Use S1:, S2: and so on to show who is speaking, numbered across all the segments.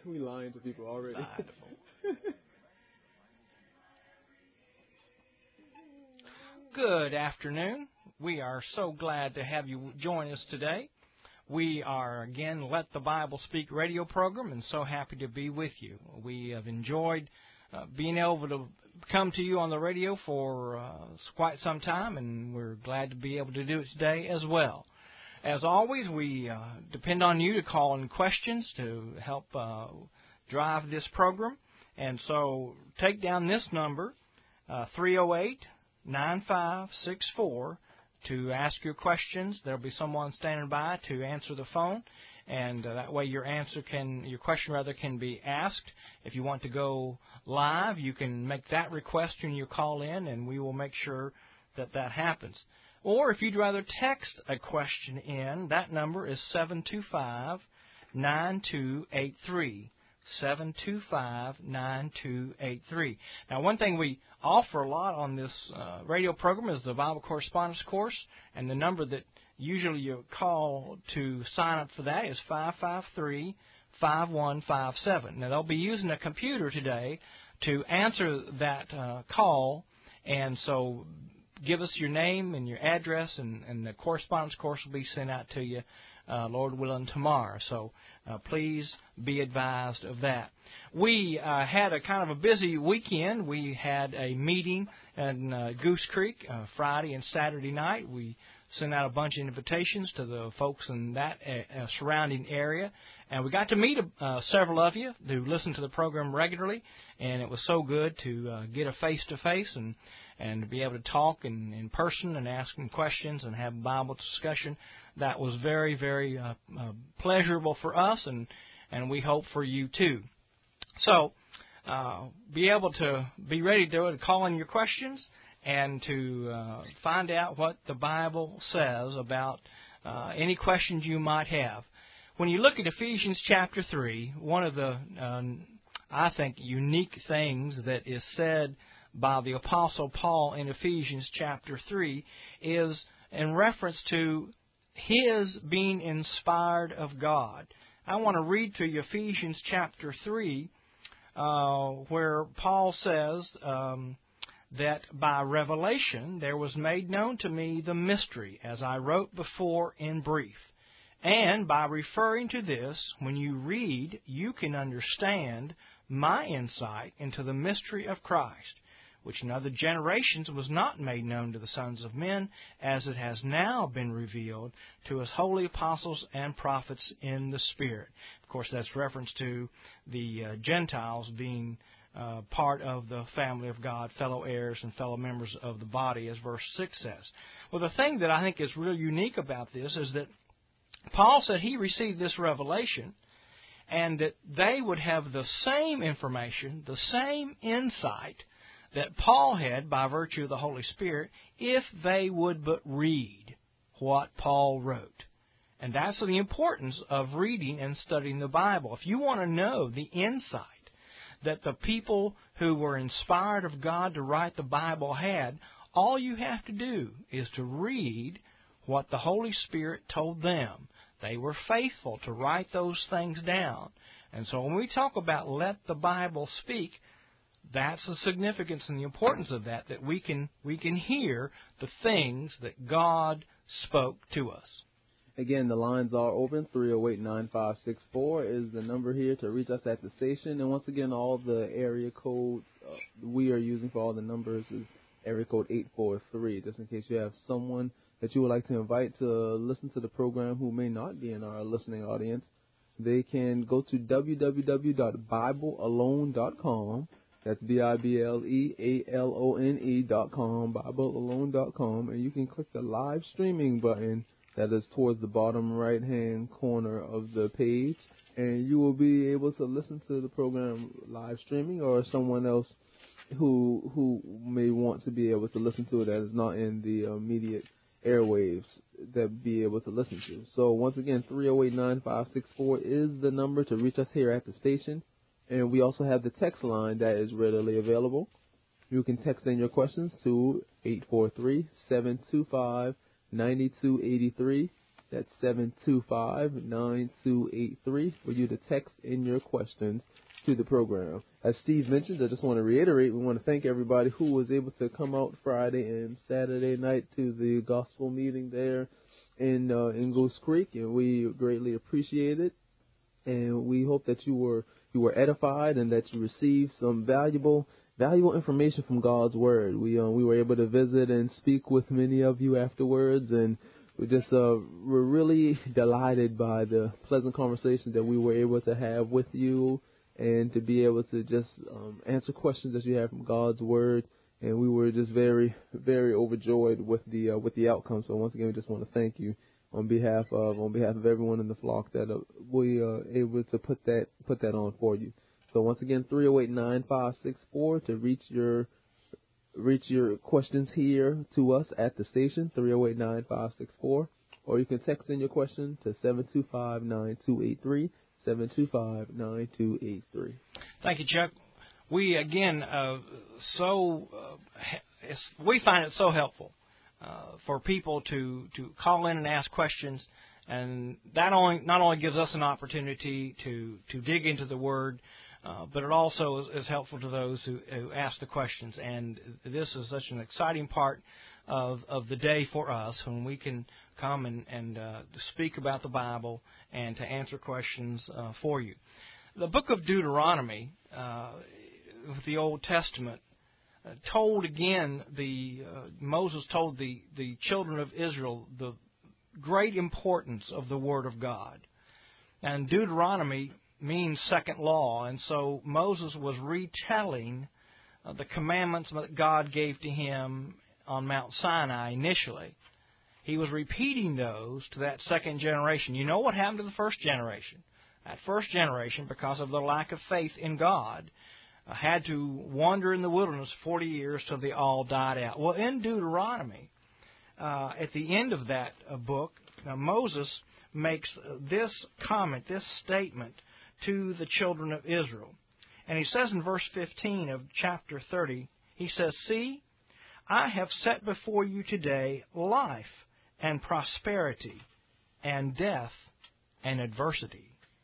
S1: We lying to people already.
S2: Good afternoon. We are so glad to have you join us today. We are, again, Let the Bible Speak radio program, and so happy to be with you. We have enjoyed being able to come to you on the radio for quite some time, and we're glad to be able to do it today as well. As always, we depend on you to call in questions to help drive this program. And so take down this number, 308-9564, to ask your questions. There'll be someone standing by to answer the phone, and that way your question can be asked. If you want to go live, you can make that request when you call in, and we will make sure that happens. Or if you'd rather text a question in, that number is 725-9283. 725-9283. Now, one thing we offer a lot on this radio program is the Bible Correspondence Course, and the number that usually you call to sign up for that is 553-5157. Now, they'll be using a computer today to answer that call, and so give us your name and your address, and the correspondence course will be sent out to you, Lord willing, tomorrow. So please be advised of that. We had a kind of a busy weekend. We had a meeting in Goose Creek Friday and Saturday night. We sent out a bunch of invitations to the folks in that surrounding area. And we got to meet several of you who listen to the program regularly. And it was so good to get a face-to-face and to be able to talk in person and ask them questions and have Bible discussion. That was very, very pleasurable for us, and we hope for you too. So be able to be ready to call in your questions and to find out what the Bible says about any questions you might have. When you look at Ephesians chapter 3, one of the, I think, unique things that is said by the Apostle Paul in Ephesians chapter 3 is in reference to his being inspired of God. I want to read to you Ephesians chapter 3, where Paul says that by revelation there was made known to me the mystery, as I wrote before in brief. And by referring to this, when you read, you can understand my insight into the mystery of Christ, which in other generations was not made known to the sons of men, as it has now been revealed to His holy apostles and prophets in the Spirit. Of course, that's reference to the Gentiles being part of the family of God, fellow heirs and fellow members of the body, as verse 6 says. Well, the thing that I think is really unique about this is that Paul said he received this revelation, and that they would have the same information, the same insight that Paul had by virtue of the Holy Spirit if they would but read what Paul wrote. And that's the importance of reading and studying the Bible. If you want to know the insight that the people who were inspired of God to write the Bible had, all you have to do is to read what the Holy Spirit told them. They were faithful to write those things down. And so when we talk about let the Bible speak, that's the significance and the importance of that we can hear the things that God spoke to us.
S1: Again, the lines are open. 308-9564 is the number here to reach us at the station. And once again, all the area codes we are using for all the numbers is area code 843, just in case you have someone that you would like to invite to listen to the program who may not be in our listening audience. They can go to www.biblealone.com. That's BIBLEALONE.com, BibleAlone.com, and you can click the live streaming button that is towards the bottom right-hand corner of the page, and you will be able to listen to the program live streaming, or someone else who may want to be able to listen to it that is not in the immediate airwaves that be able to listen to. So once again, 308-9564 is the number to reach us here at the station. And we also have the text line that is readily available. You can text in your questions to 843-725-9283. That's 725-9283 for you to text in your questions to the program. As Steve mentioned, I just want to reiterate, we want to thank everybody who was able to come out Friday and Saturday night to the gospel meeting there in Goose Creek, and we greatly appreciate it. And we hope that you were edified and that you received some valuable information from God's Word. We were able to visit and speak with many of you afterwards, and we're really delighted by the pleasant conversations that we were able to have with you, and to be able to just answer questions that you have from God's Word. And we were just very, very overjoyed with the outcome. So once again, we just want to thank you on behalf of everyone in the flock that we are able to put that on for you. So once again, 308-9564 to reach your questions here to us at the station, 308-9564, or you can text in your question to 725-9283, 725-9283.
S2: Thank you, Chuck. We again we find it so helpful for people to call in and ask questions, and that not only gives us an opportunity to dig into the Word, but it also is helpful to those who ask the questions. And this is such an exciting part of the day for us when we can come and speak about the Bible and to answer questions for you. The book of Deuteronomy, with the Old Testament, Moses told the children of Israel the great importance of the Word of God. And Deuteronomy means second law, and so Moses was retelling the commandments that God gave to him on Mount Sinai initially. He was repeating those to that second generation. You know what happened to the first generation? That first generation, because of the lack of faith in God, had to wander in the wilderness 40 years till they all died out. Well, in Deuteronomy, at the end of that book, Moses makes this comment, this statement to the children of Israel. And he says in verse 15 of chapter 30, he says, "See, I have set before you today life and prosperity and death and adversity.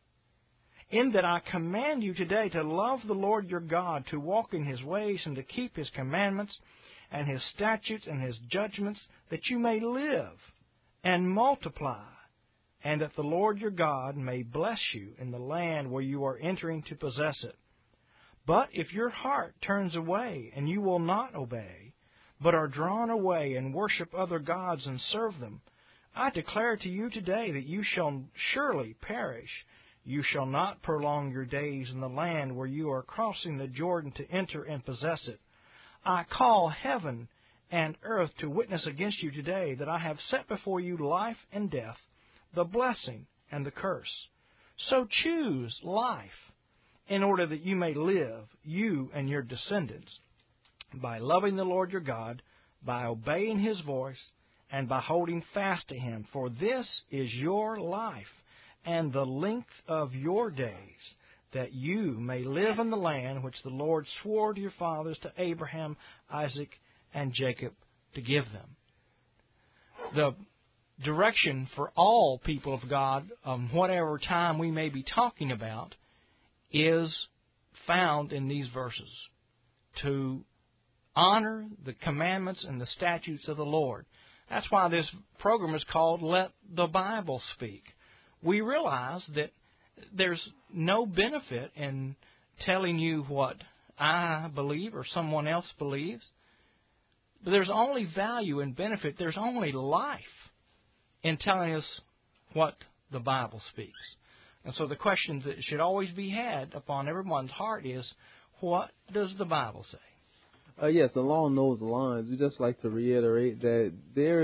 S2: In that I command you today to love the Lord your God, to walk in His ways and to keep His commandments and His statutes and His judgments, that you may live and multiply, and that the Lord your God may bless you in the land where you are entering to possess it. But if your heart turns away and you will not obey, but are drawn away and worship other gods and serve them, I declare to you today that you shall surely perish. You shall not prolong your days in the land where you are crossing the Jordan to enter and possess it. I call heaven and earth to witness against you today that I have set before you life and death, the blessing and the curse. So choose life, in order that you may live, you and your descendants, by loving the Lord your God, by obeying His voice, and by holding fast to Him. For this is your life, and the length of your days, that you may live in the land which the Lord swore to your fathers, to Abraham, Isaac, and Jacob, to give them." The direction for all people of God, whatever time we may be talking about, is found in these verses. To honor the commandments and the statutes of the Lord. That's why this program is called Let the Bible Speak. We realize that there's no benefit in telling you what I believe or someone else believes. But there's only value and benefit. There's only life in telling us what the Bible speaks. And so the question that should always be had upon everyone's heart is, what does the Bible say?
S1: Yes, along those lines, we just like to reiterate that there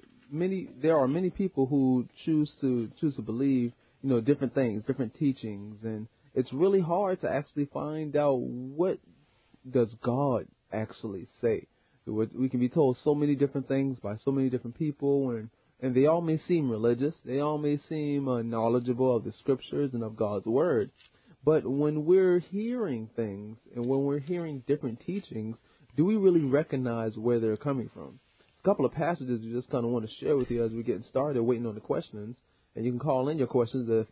S1: are many people who choose to believe, different things, different teachings, and it's really hard to actually find out what does God actually say. We can be told so many different things by so many different people, and they all may seem religious, they all may seem knowledgeable of the Scriptures and of God's Word, but when we're hearing things and when we're hearing different teachings, do we really recognize where they're coming from? It's couple of passages we just kind of want to share with you as we're getting started, waiting on the questions. And you can call in your questions at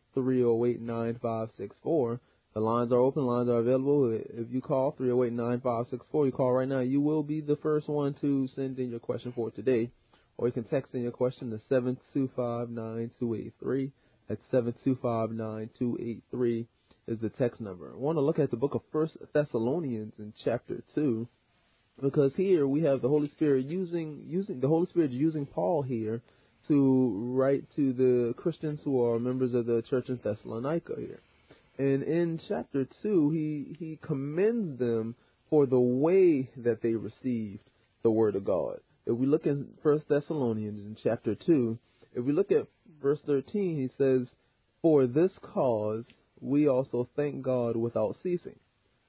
S1: 308-9564. The lines are open. Lines are available. If you call 308-9564, you call right now, you will be the first one to send in your question for today. Or you can text in your question to 725-9283. That's 725-9283 is the text number. I want to look at the book of 1 Thessalonians in chapter 2, because here we have the Holy Spirit using Paul here to write to the Christians who are members of the church in Thessalonica here. And in chapter 2, he commends them for the way that they received the word of God. If we look in 1 Thessalonians in chapter 2, if we look at verse 13, he says, "For this cause we also thank God without ceasing."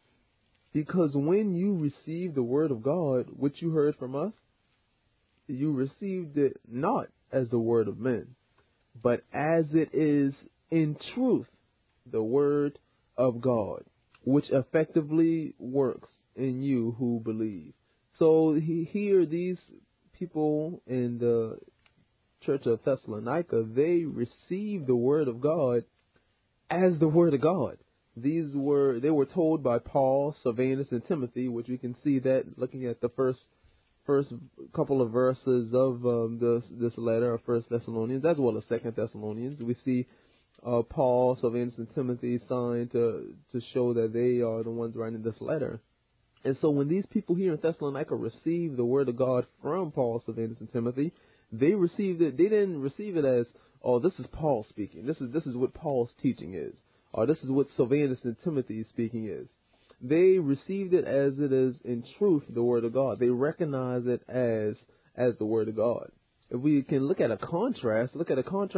S1: Because when you received the word of God, which you heard from us, you received it not as the word of men, but as it is in truth the word of God, which effectively works in you who believe. So here these people in the church of Thessalonica, they received the word of God as the word of God. They were told by Paul, Silvanus, and Timothy, which we can see that looking at the first couple of verses of this letter of 1 Thessalonians, as well as 2 Thessalonians. We see Paul, Silvanus, and Timothy signed to show that they are the ones writing this letter. And so when these people here in Thessalonica received the word of God from Paul, Silvanus, and Timothy, they received it. They didn't receive it as, "Oh, this is Paul speaking. This is what Paul's teaching is," or "This is what Silvanus and Timothy speaking is." They received it as it is in truth the word of God. They recognize it as the word of God. If we can look at a contrast at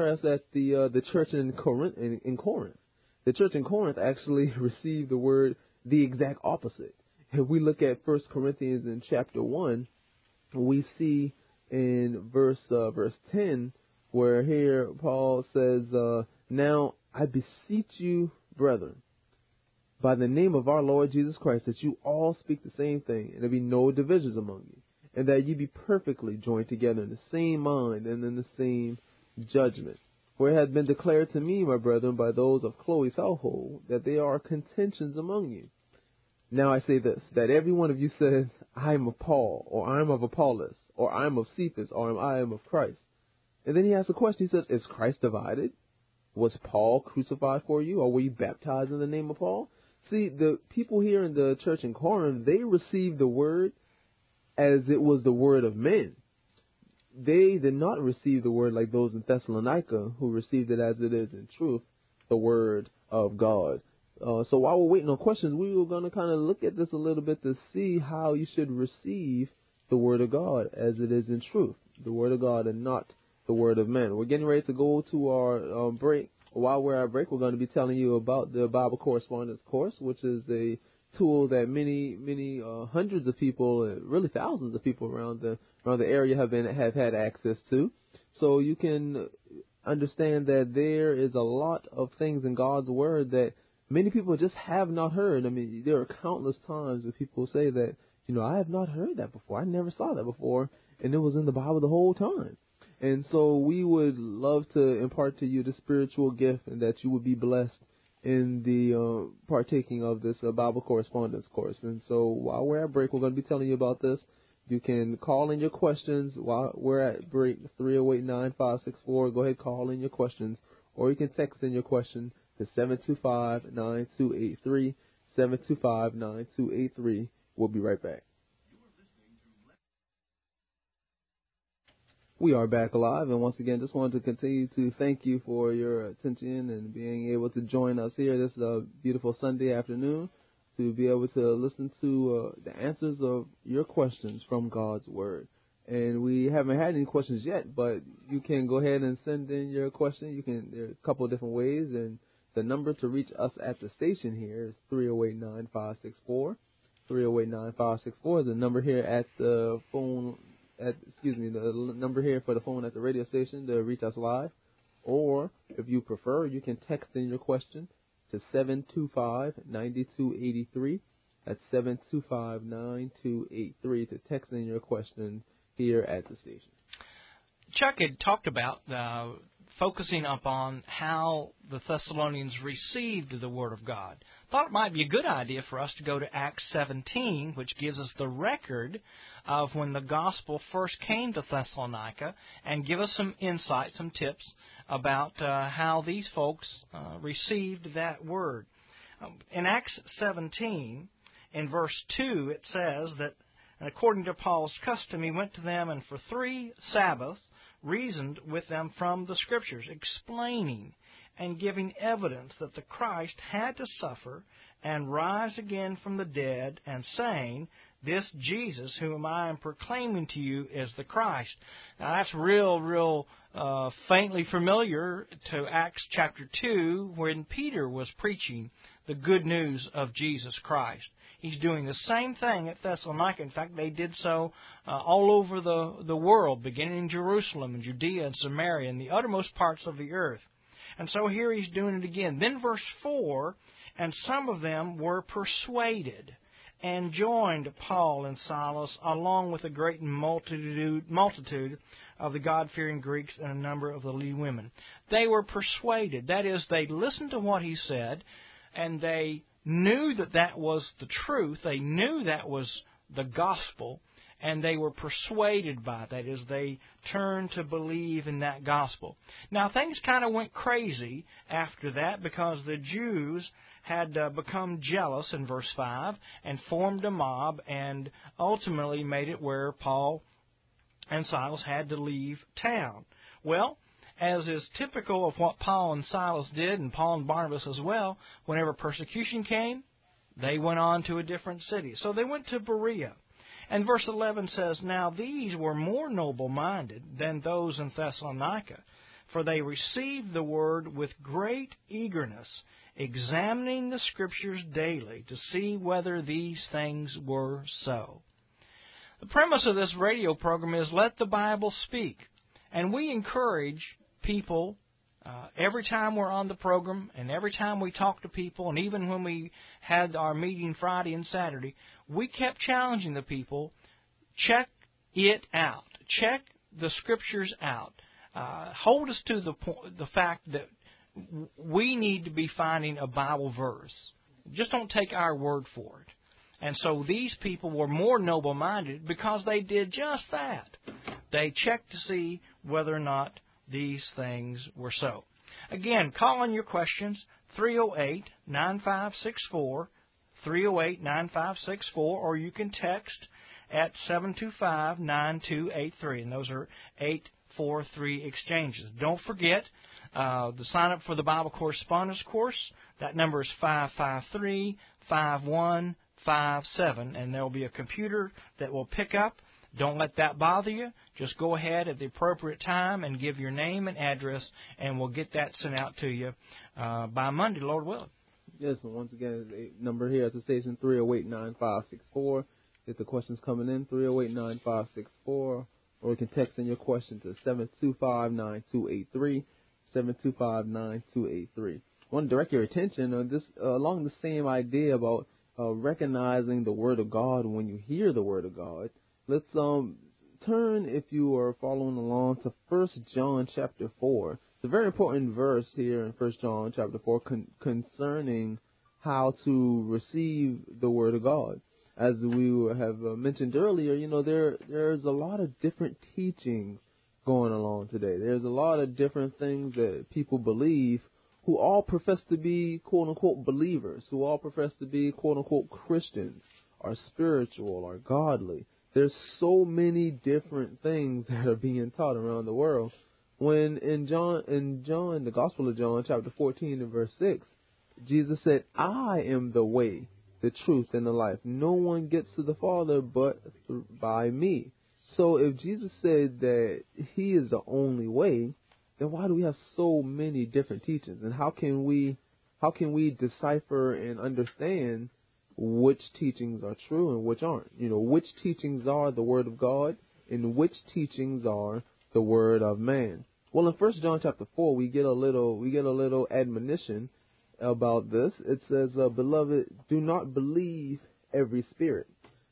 S1: the church in Corinth. The church in Corinth actually received the word the exact opposite. If we look at 1 Corinthians in chapter 1, we see in verse 10 where here Paul says, "Now I beseech you, brethren, by the name of our Lord Jesus Christ, that you all speak the same thing, and there be no divisions among you, and that you be perfectly joined together in the same mind and in the same judgment. For it has been declared to me, my brethren, by those of Chloe's household, that there are contentions among you. Now I say this, that every one of you says, I am of Paul, or I am of Apollos, or I am of Cephas, or I am of Christ." And then he asks a question. He says, "Is Christ divided? Was Paul crucified for you, or were you baptized in the name of Paul?" See, the people here in the church in Corinth, they received the word as it was the word of men. They did not receive the word like those in Thessalonica, who received it as it is in truth, the word of God. So while we're waiting on questions, we were going to kind of look at this a little bit to see how you should receive the word of God as it is in truth, the word of God and not the word of men. We're getting ready to go to our break. While we're at break, we're going to be telling you about the Bible Correspondence Course, which is a tool that many hundreds of people, really thousands of people around the area have had access to. So you can understand that there is a lot of things in God's Word that many people just have not heard. I mean, there are countless times that people say that, I have not heard that before. I never saw that before, and it was in the Bible the whole time. And so we would love to impart to you the spiritual gift, and that you would be blessed in the partaking of this Bible Correspondence Course. And so while we're at break, we're going to be telling you about this. You can call in your questions while we're at break, 308-9564. Go ahead, call in your questions, or you can text in your question to 725-9283, 725-9283. We'll be right back. We are back live, and once again, just wanted to continue to thank you for your attention and being able to join us here this beautiful Sunday afternoon to be able to listen to the answers of your questions from God's Word. And we haven't had any questions yet, but you can go ahead and send in your question. There are a couple of different ways, and the number to reach us at the station here is 308-9564. 308-9564 is the number here at the phone. The number here for the phone at the radio station to reach us live. Or, if you prefer, you can text in your question to 725-9283. That's 725-9283 to text in your question. here at the station.
S2: Chuck had talked about focusing upon how the Thessalonians received the Word of God. Thought it might be a good idea for us to go to Acts 17, which gives us the record of when the gospel first came to Thessalonica, and give us some insight, some tips about how these folks received that Word. In Acts 17, in verse 2, it says that, and according to Paul's custom, he went to them and for 3 Sabbaths reasoned with them from the Scriptures, explaining and giving evidence that the Christ had to suffer and rise again from the dead, and saying, "This Jesus, whom I am proclaiming to you, is the Christ." Now that's real faintly familiar to Acts chapter 2, when Peter was preaching the good news of Jesus Christ. He's doing the same thing at Thessalonica. In fact, they did so all over the world, beginning in Jerusalem and Judea and Samaria and the uttermost parts of the earth. And so here he's doing it again. Then verse 4, and some of them were persuaded and joined Paul and Silas along with a great multitude of the God-fearing Greeks and a number of the leading women. They were persuaded. That is, they listened to what he said, and they knew that that was the truth. They knew that was the gospel, and they were persuaded by it. That is, they turned to believe in that gospel. Now, things kind of went crazy after that, because the Jews had become jealous in verse 5 and formed a mob, and ultimately made it where Paul and Silas had to leave town. Well, as is typical of what Paul and Silas did, and Paul and Barnabas as well, whenever persecution came, they went on to a different city. So they went to Berea. And verse 11 says, "Now these were more noble-minded than those in Thessalonica, for they received the word with great eagerness, examining the Scriptures daily to see whether these things were so." The premise of this radio program is let the Bible speak. And we encourage people every time we're on the program, and every time we talk to people, and even when we had our meeting Friday and Saturday, we kept challenging the people, check it out. Check the Scriptures out. Hold us to the fact that we need to be finding a Bible verse. Just don't take our word for it. And so these people were more noble-minded because they did just that. They checked to see whether or not these things were so. Again, call on your questions, 308-9564, 308-9564, or you can text at 725-9283, and those are 843 exchanges. Don't forget the sign up for the Bible Correspondence Course. That number is 553-5157, and there will be a computer that will pick up. Don't let that bother you. Just go ahead at the appropriate time and give your name and address, and we'll get that sent out to you by Monday, Lord willing.
S1: Yes, and once again, the number here at the station, 308-9564. Get the questions coming in, 308-9564, or you can text in your question to 725-9283, 725-9283. I want to direct your attention on this along the same idea about recognizing the Word of God when you hear the Word of God. Let's turn, if you are following along, to 1 John chapter 4. It's a very important verse here in 1 John chapter 4 concerning how to receive the Word of God. As we have mentioned earlier, there's a lot of different teachings going along today. There's a lot of different things that people believe who all profess to be quote-unquote believers, who all profess to be quote-unquote Christians, are spiritual, are godly. There's so many different things that are being taught around the world. When in John, the Gospel of John, chapter 14 and verse 6, Jesus said, "I am the way, the truth, and the life. No one gets to the Father but by me." So if Jesus said that He is the only way, then why do we have so many different teachings? And how can we decipher and understand which teachings are true and which aren't? Which teachings are the Word of God and which teachings are the word of man? Well, in 1 John chapter 4, we get a little admonition about this. It says, "Beloved, do not believe every spirit,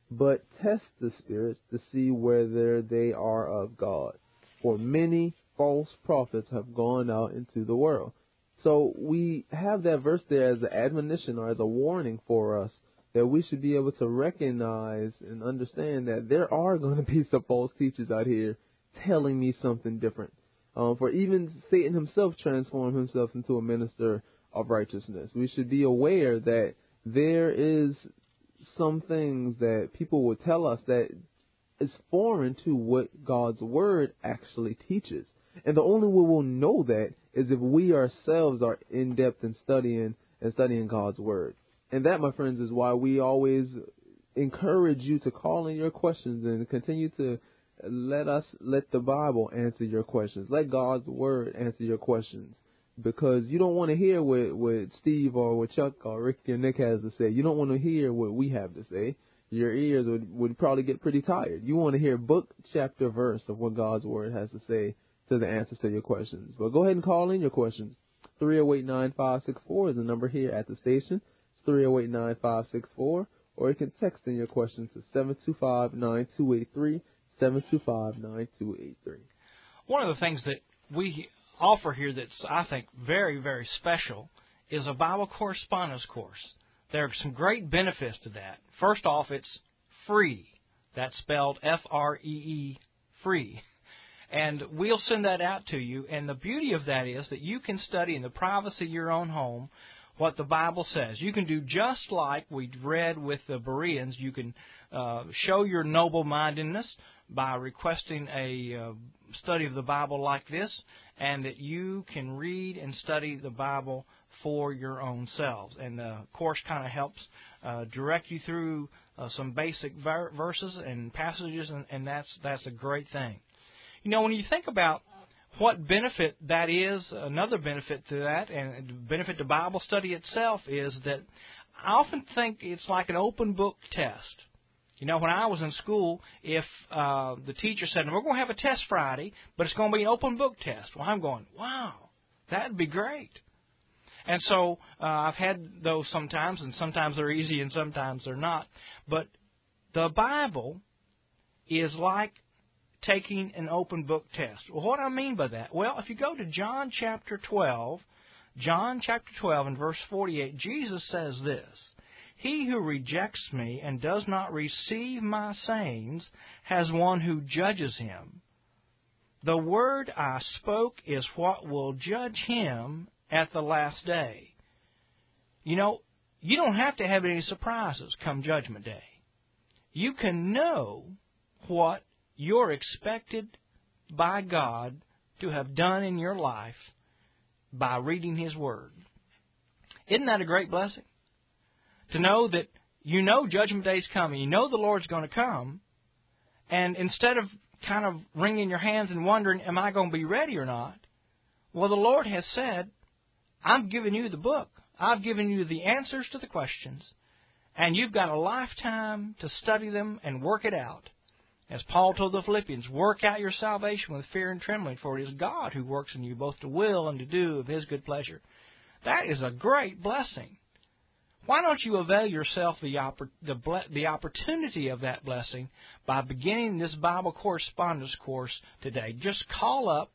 S1: but test the spirits to see whether they are of God. For many false prophets have gone out into the world. So we have that verse there as an admonition or as a warning for us that we should be able to recognize and understand that there are going to be some false teachers out here telling me something different. For even Satan himself transformed himself into a minister of righteousness. We should be aware that there is some things that people will tell us that is foreign to what God's Word actually teaches. And the only way we'll know that is if we ourselves are in depth in studying God's Word. And that, my friends, is why we always encourage you to call in your questions and continue to let the Bible answer your questions. Let God's Word answer your questions. Because you don't want to hear what Steve or what Chuck or Rick or Nick has to say. You don't want to hear what we have to say. Your ears would probably get pretty tired. You want to hear book, chapter, verse of what God's Word has to say to the answers to your questions. But go ahead and call in your questions. 308-9564 is the number here at the station. It's 308-9564. Or you can text in your questions to 725-9283, 725-9283.
S2: One of the things that we offer here that's, I think, very, very special is a Bible correspondence course. There are some great benefits to that. First off, it's free. That's spelled F-R-E-E, free. And we'll send that out to you. And the beauty of that is that you can study in the privacy of your own home what the Bible says. You can do just like we read with the Bereans. You can show your noble-mindedness by requesting a study of the Bible like this, and that you can read and study the Bible for your own selves. And the course kind of helps direct you through some basic verses and passages, and that's a great thing. You know, when you think about what benefit that is, another benefit to that, and the benefit to Bible study itself, is that I often think it's like an open book test. You know, when I was in school, if the teacher said, we're going to have a test Friday, but it's going to be an open book test. Well, I'm going, wow, that'd be great. And so I've had those sometimes, and sometimes they're easy and sometimes they're not. But the Bible is like taking an open book test. Well, what do I mean by that? Well, if you go to John chapter 12 and verse 48, Jesus says this: "He who rejects me and does not receive my sayings has one who judges him. The word I spoke is what will judge him at the last day." You know, you don't have to have any surprises come Judgment Day. You can know what you're expected by God to have done in your life by reading His Word. Isn't that a great blessing? To know that you know Judgment Day's coming, you know the Lord's going to come, and instead of kind of wringing your hands and wondering, am I going to be ready or not? Well, the Lord has said, I'm giving you the book. I've given you the answers to the questions, and you've got a lifetime to study them and work it out. As Paul told the Philippians, work out your salvation with fear and trembling, for it is God who works in you both to will and to do of His good pleasure. That is a great blessing. Why don't you avail yourself the opportunity of that blessing by beginning this Bible correspondence course today? Just call up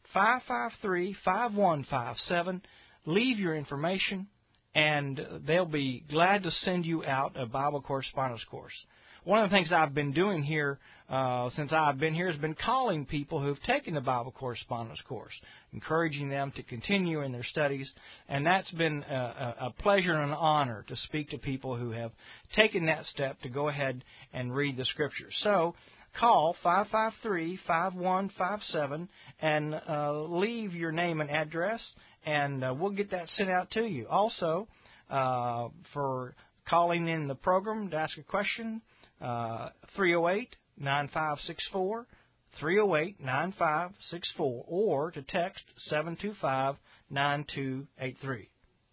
S2: 553-5157, leave your information, and they'll be glad to send you out a Bible correspondence course. One of the things I've been doing here since I've been here has been calling people who've taken the Bible correspondence course, encouraging them to continue in their studies, and that's been a pleasure and an honor to speak to people who have taken that step to go ahead and read the Scriptures. So call 553-5157 and leave your name and address, and we'll get that sent out to you. Also, for calling in the program to ask a question, 308-9564, 308-9564, or to text 725-9283.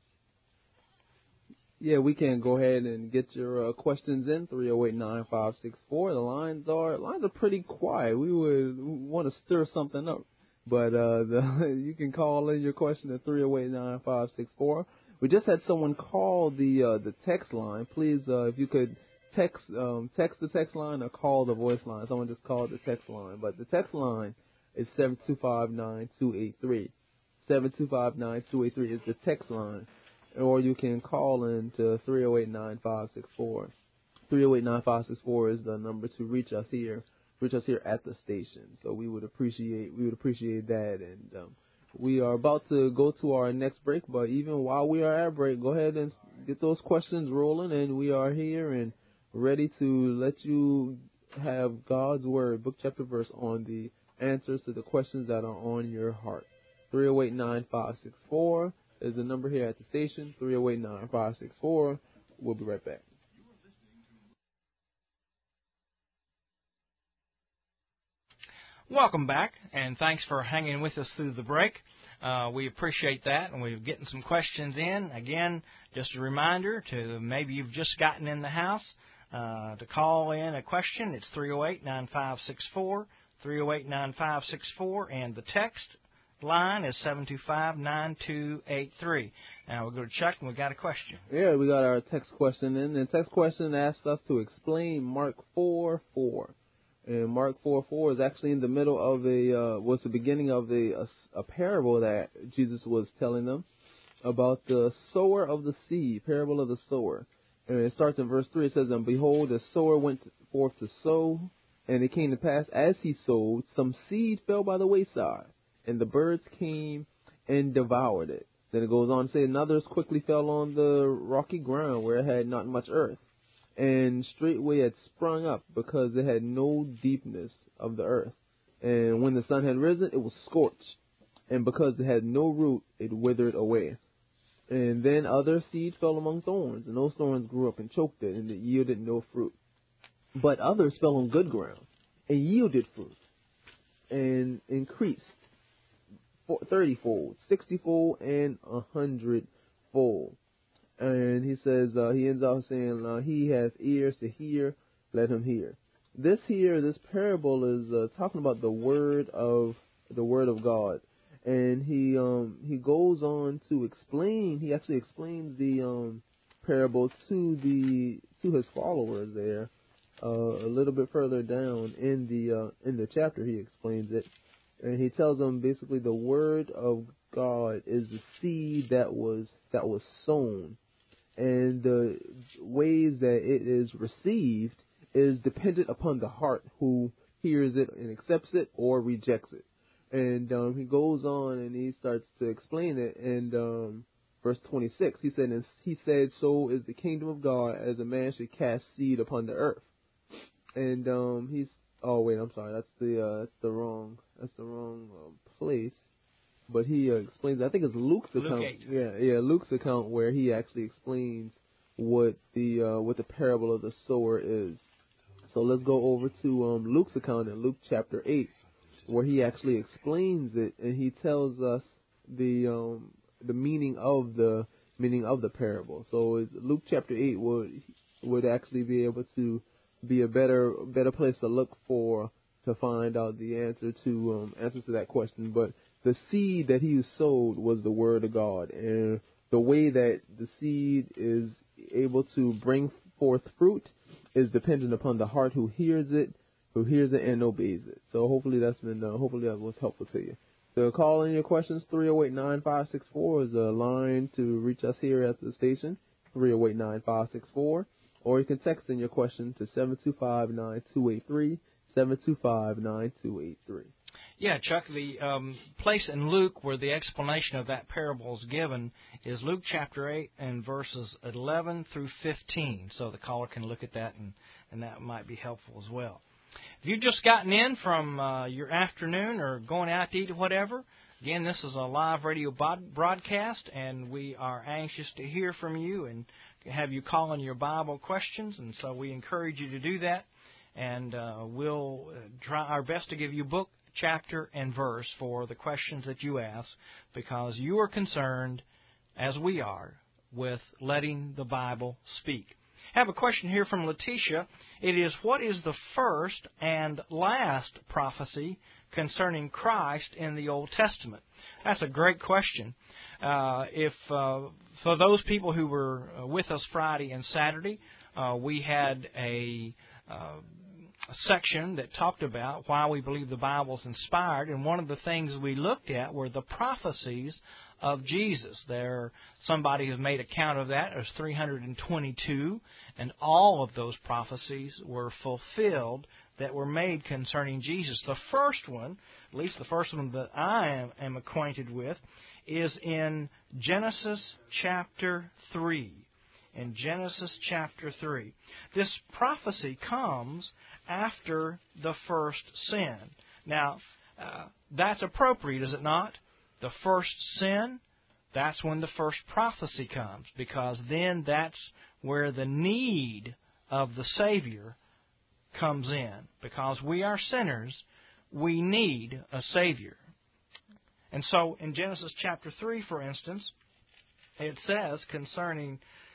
S1: Yeah, we can go ahead and get your questions in, 308-9564. The lines are pretty quiet. We would want to stir something up, but you can call in your question at 308-9564. We just had someone call the text line. Please, if you could text the text line or call the voice line. Someone just called the text line. But the text line is 725-9283. 725-9283 is the text line. Or you can call in to 308-9564. 308-9564 is the number to reach us here at the station. So we would appreciate that. And we are about to go to our next break, but even while we are at break, go ahead and get those questions rolling, and we are here and ready to let you have God's Word, book, chapter, verse, on the answers to the questions that are on your heart. 308-9564 is the number here at the station, 308-9564. We'll be right back.
S2: Welcome back, and thanks for hanging with us through the break. We appreciate that, and we're getting some questions in. Again, just a reminder to maybe you've just gotten in the house to call in a question. It's 308-9564, 308-9564, and the text line is 725-9283. Now we'll go to Chuck, and we got a question.
S1: Yeah, we got our text question in. The text question asks us to explain Mark 4:4. And Mark 4:4 is actually in the middle of was the beginning of a parable that Jesus was telling them about the sower of the seed, parable of the sower. And it starts in verse 3. It says, "And behold, the sower went forth to sow, and it came to pass, as he sowed, some seed fell by the wayside, and the birds came and devoured it." Then it goes on to say, "And others quickly fell on the rocky ground, where it had not much earth. And straightway it sprung up, because it had no deepness of the earth. And when the sun had risen, it was scorched. And because it had no root, it withered away. And then other seed fell among thorns, and those thorns grew up and choked it, and it yielded no fruit. But others fell on good ground, and yielded fruit, and increased 30-fold, 60-fold, and 100-fold. And he says, he ends off saying, "He has ears to hear, let him hear." This parable is talking about the word of God, and he goes on to explain. He actually explains the parable to his followers there. A little bit further down in the chapter, he explains it, and he tells them basically the word of God is the seed that was sown. And the ways that it is received is dependent upon the heart who hears it and accepts it or rejects it. And he goes on and he starts to explain it in verse 26. He said, "So is the kingdom of God, as a man should cast seed upon the earth." And that's the wrong place. But he explains, I think it's Luke's account. Luke's account, where he actually explains what the parable of the sower is. So let's go over to Luke's account in Luke chapter 8, where he actually explains it, and he tells us the meaning of the parable. So Luke chapter 8 would actually be able to be a better place to look for to find out the answer to that question. But the seed that he sowed was the word of God, and the way that the seed is able to bring forth fruit is dependent upon the heart who hears it and obeys it. So hopefully that was helpful to you. So call in your questions. 308-9564 is a line to reach us here at the station. 308-9564, or you can text in your question to 725-9283. 725-9283.
S2: Yeah, Chuck, the place in Luke where the explanation of that parable is given is Luke chapter 8 and verses 11 through 15. So the caller can look at that, and that might be helpful as well. If you've just gotten in from your afternoon or going out to eat or whatever, again, this is a live radio broadcast, and we are anxious to hear from you and have you call in your Bible questions, and so we encourage you to do that. And we'll try our best to give you book, chapter, and verse for the questions that you ask, because you are concerned, as we are, with letting the Bible speak. I have a question here from Letitia. It is, what is the first and last prophecy concerning Christ in the Old Testament? That's a great question. For those people who were with us Friday and Saturday, we had a section that talked about why we believe the Bible is inspired, and one of the things we looked at were the prophecies of Jesus. Somebody has made a count of that. There's 322, and all of those prophecies were fulfilled that were made concerning Jesus. The first one, at least the first one that I am acquainted with, is in Genesis chapter 3. In Genesis chapter 3. This prophecy comes after the first sin. Now, that's appropriate, is it not? The first sin, that's when the first prophecy comes, because then that's where the need of the Savior comes in. Because we are sinners, we need a Savior. And so in Genesis chapter 3, for instance, it says concerning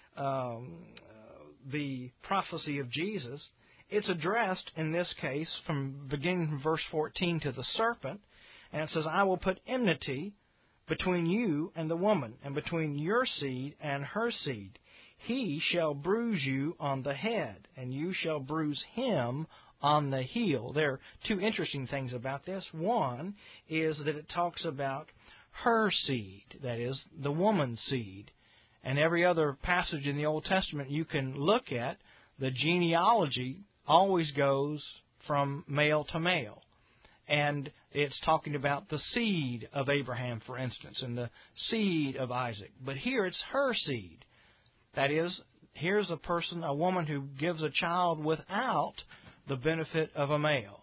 S2: the prophecy of Jesus, it's addressed in this case from beginning from verse 14 to the serpent, and it says, I will put enmity between you and the woman, and between your seed and her seed. He shall bruise you on the head, and you shall bruise him on the heel. There are two interesting things about this. One is that it talks about her seed, that is, the woman's seed. And every other passage in the Old Testament you can look at, the genealogy always goes from male to male. And it's talking about the seed of Abraham, for instance, and the seed of Isaac. But here it's her seed. That is, here's a woman who gives a child without the benefit of a male.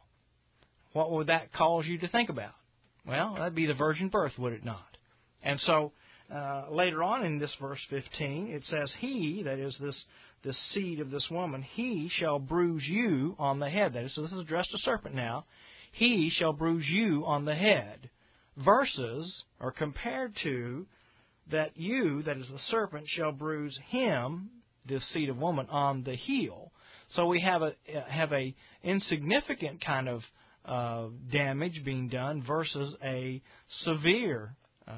S2: What would that cause you to think about? Well, that'd be the virgin birth, would it not? And so later on in this verse 15, it says, he, that is this seed of this woman, he shall bruise you on the head. That is, so this is addressed to serpent now. He shall bruise you on the head. Versus, or compared to, that you, that is the serpent, shall bruise him, this seed of woman, on the heel. So we have a insignificant kind of damage being done versus a severe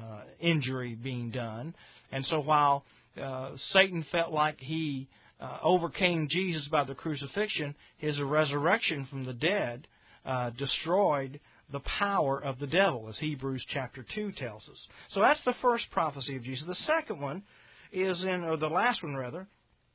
S2: injury being done. And so while Satan felt like he overcame Jesus by the crucifixion, his resurrection from the dead destroyed the power of the devil, as Hebrews chapter 2 tells us. So that's the first prophecy of Jesus. The second one is the last one rather,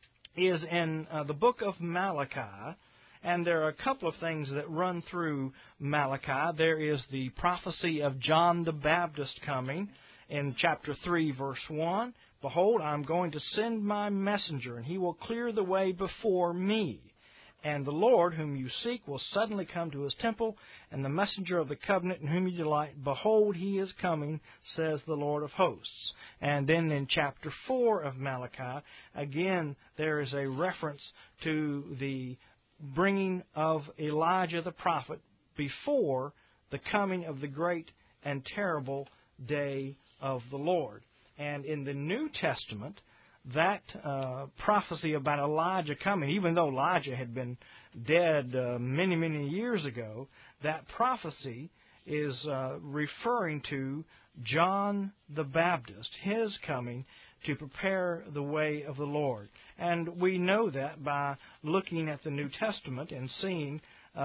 S2: is in the book of Malachi. And there are a couple of things that run through Malachi. There is the prophecy of John the Baptist coming in chapter 3, verse 1. Behold, I am going to send my messenger, and he will clear the way before me. And the Lord, whom you seek, will suddenly come to his temple, and the messenger of the covenant in whom you delight, behold, he is coming, says the Lord of hosts. And then in chapter 4 of Malachi, again, there is a reference to the bringing of Elijah the prophet before the coming of the great and terrible day of the Lord. And in the New Testament, that prophecy about Elijah coming, even though Elijah had been dead many, many years ago, that prophecy is referring to John the Baptist, his coming to prepare the way of the Lord. And we know that by looking at the New Testament and seeing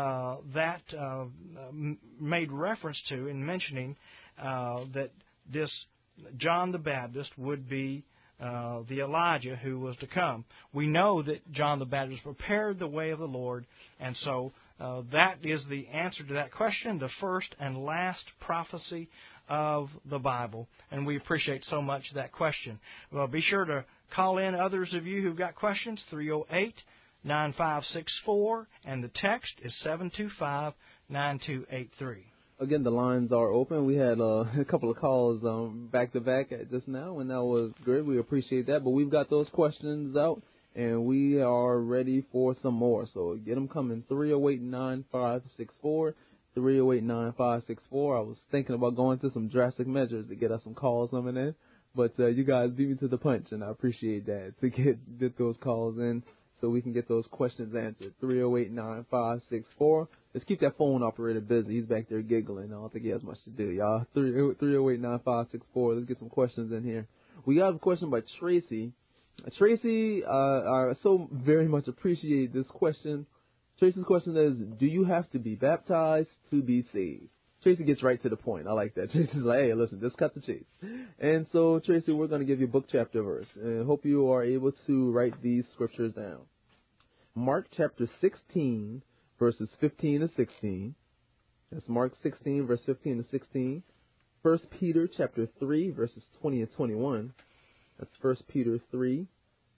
S2: that made reference to and mentioning that this John the Baptist would be the Elijah who was to come. We know that John the Baptist prepared the way of the Lord, and so that is the answer to that question, the first and last prophecy of the Bible, and we appreciate so much that question. Well, be sure to call in others of you who've got questions, 308-9564, and the text is 725-9283.
S1: Again, the lines are open. We had a couple of calls back-to-back just now, and that was great. We appreciate that. But we've got those questions out, and we are ready for some more. So get them coming, 308-9564, 308-9564. I was thinking about going to some drastic measures to get us some calls coming in, but you guys beat me to the punch, and I appreciate that, to get those calls in so we can get those questions answered. 308-9564. Let's keep that phone operator busy. He's back there giggling. I don't think he has much to do, y'all. 308-9564. Let's get some questions in here. We got a question by Tracy, Tracy, I so very much appreciate this question. Tracy's question is, do you have to be baptized to be saved? Tracy gets right to the point. I like that. Tracy's like, hey, listen, just cut the chase. And so, Tracy, we're going to give you book, chapter, verse. And I hope you are able to write these scriptures down. Mark chapter 16, verses 15 to 16. That's Mark 16, verse 15 to 16. 1 Peter chapter 3, verses 20 and 21. That's 1 Peter 3,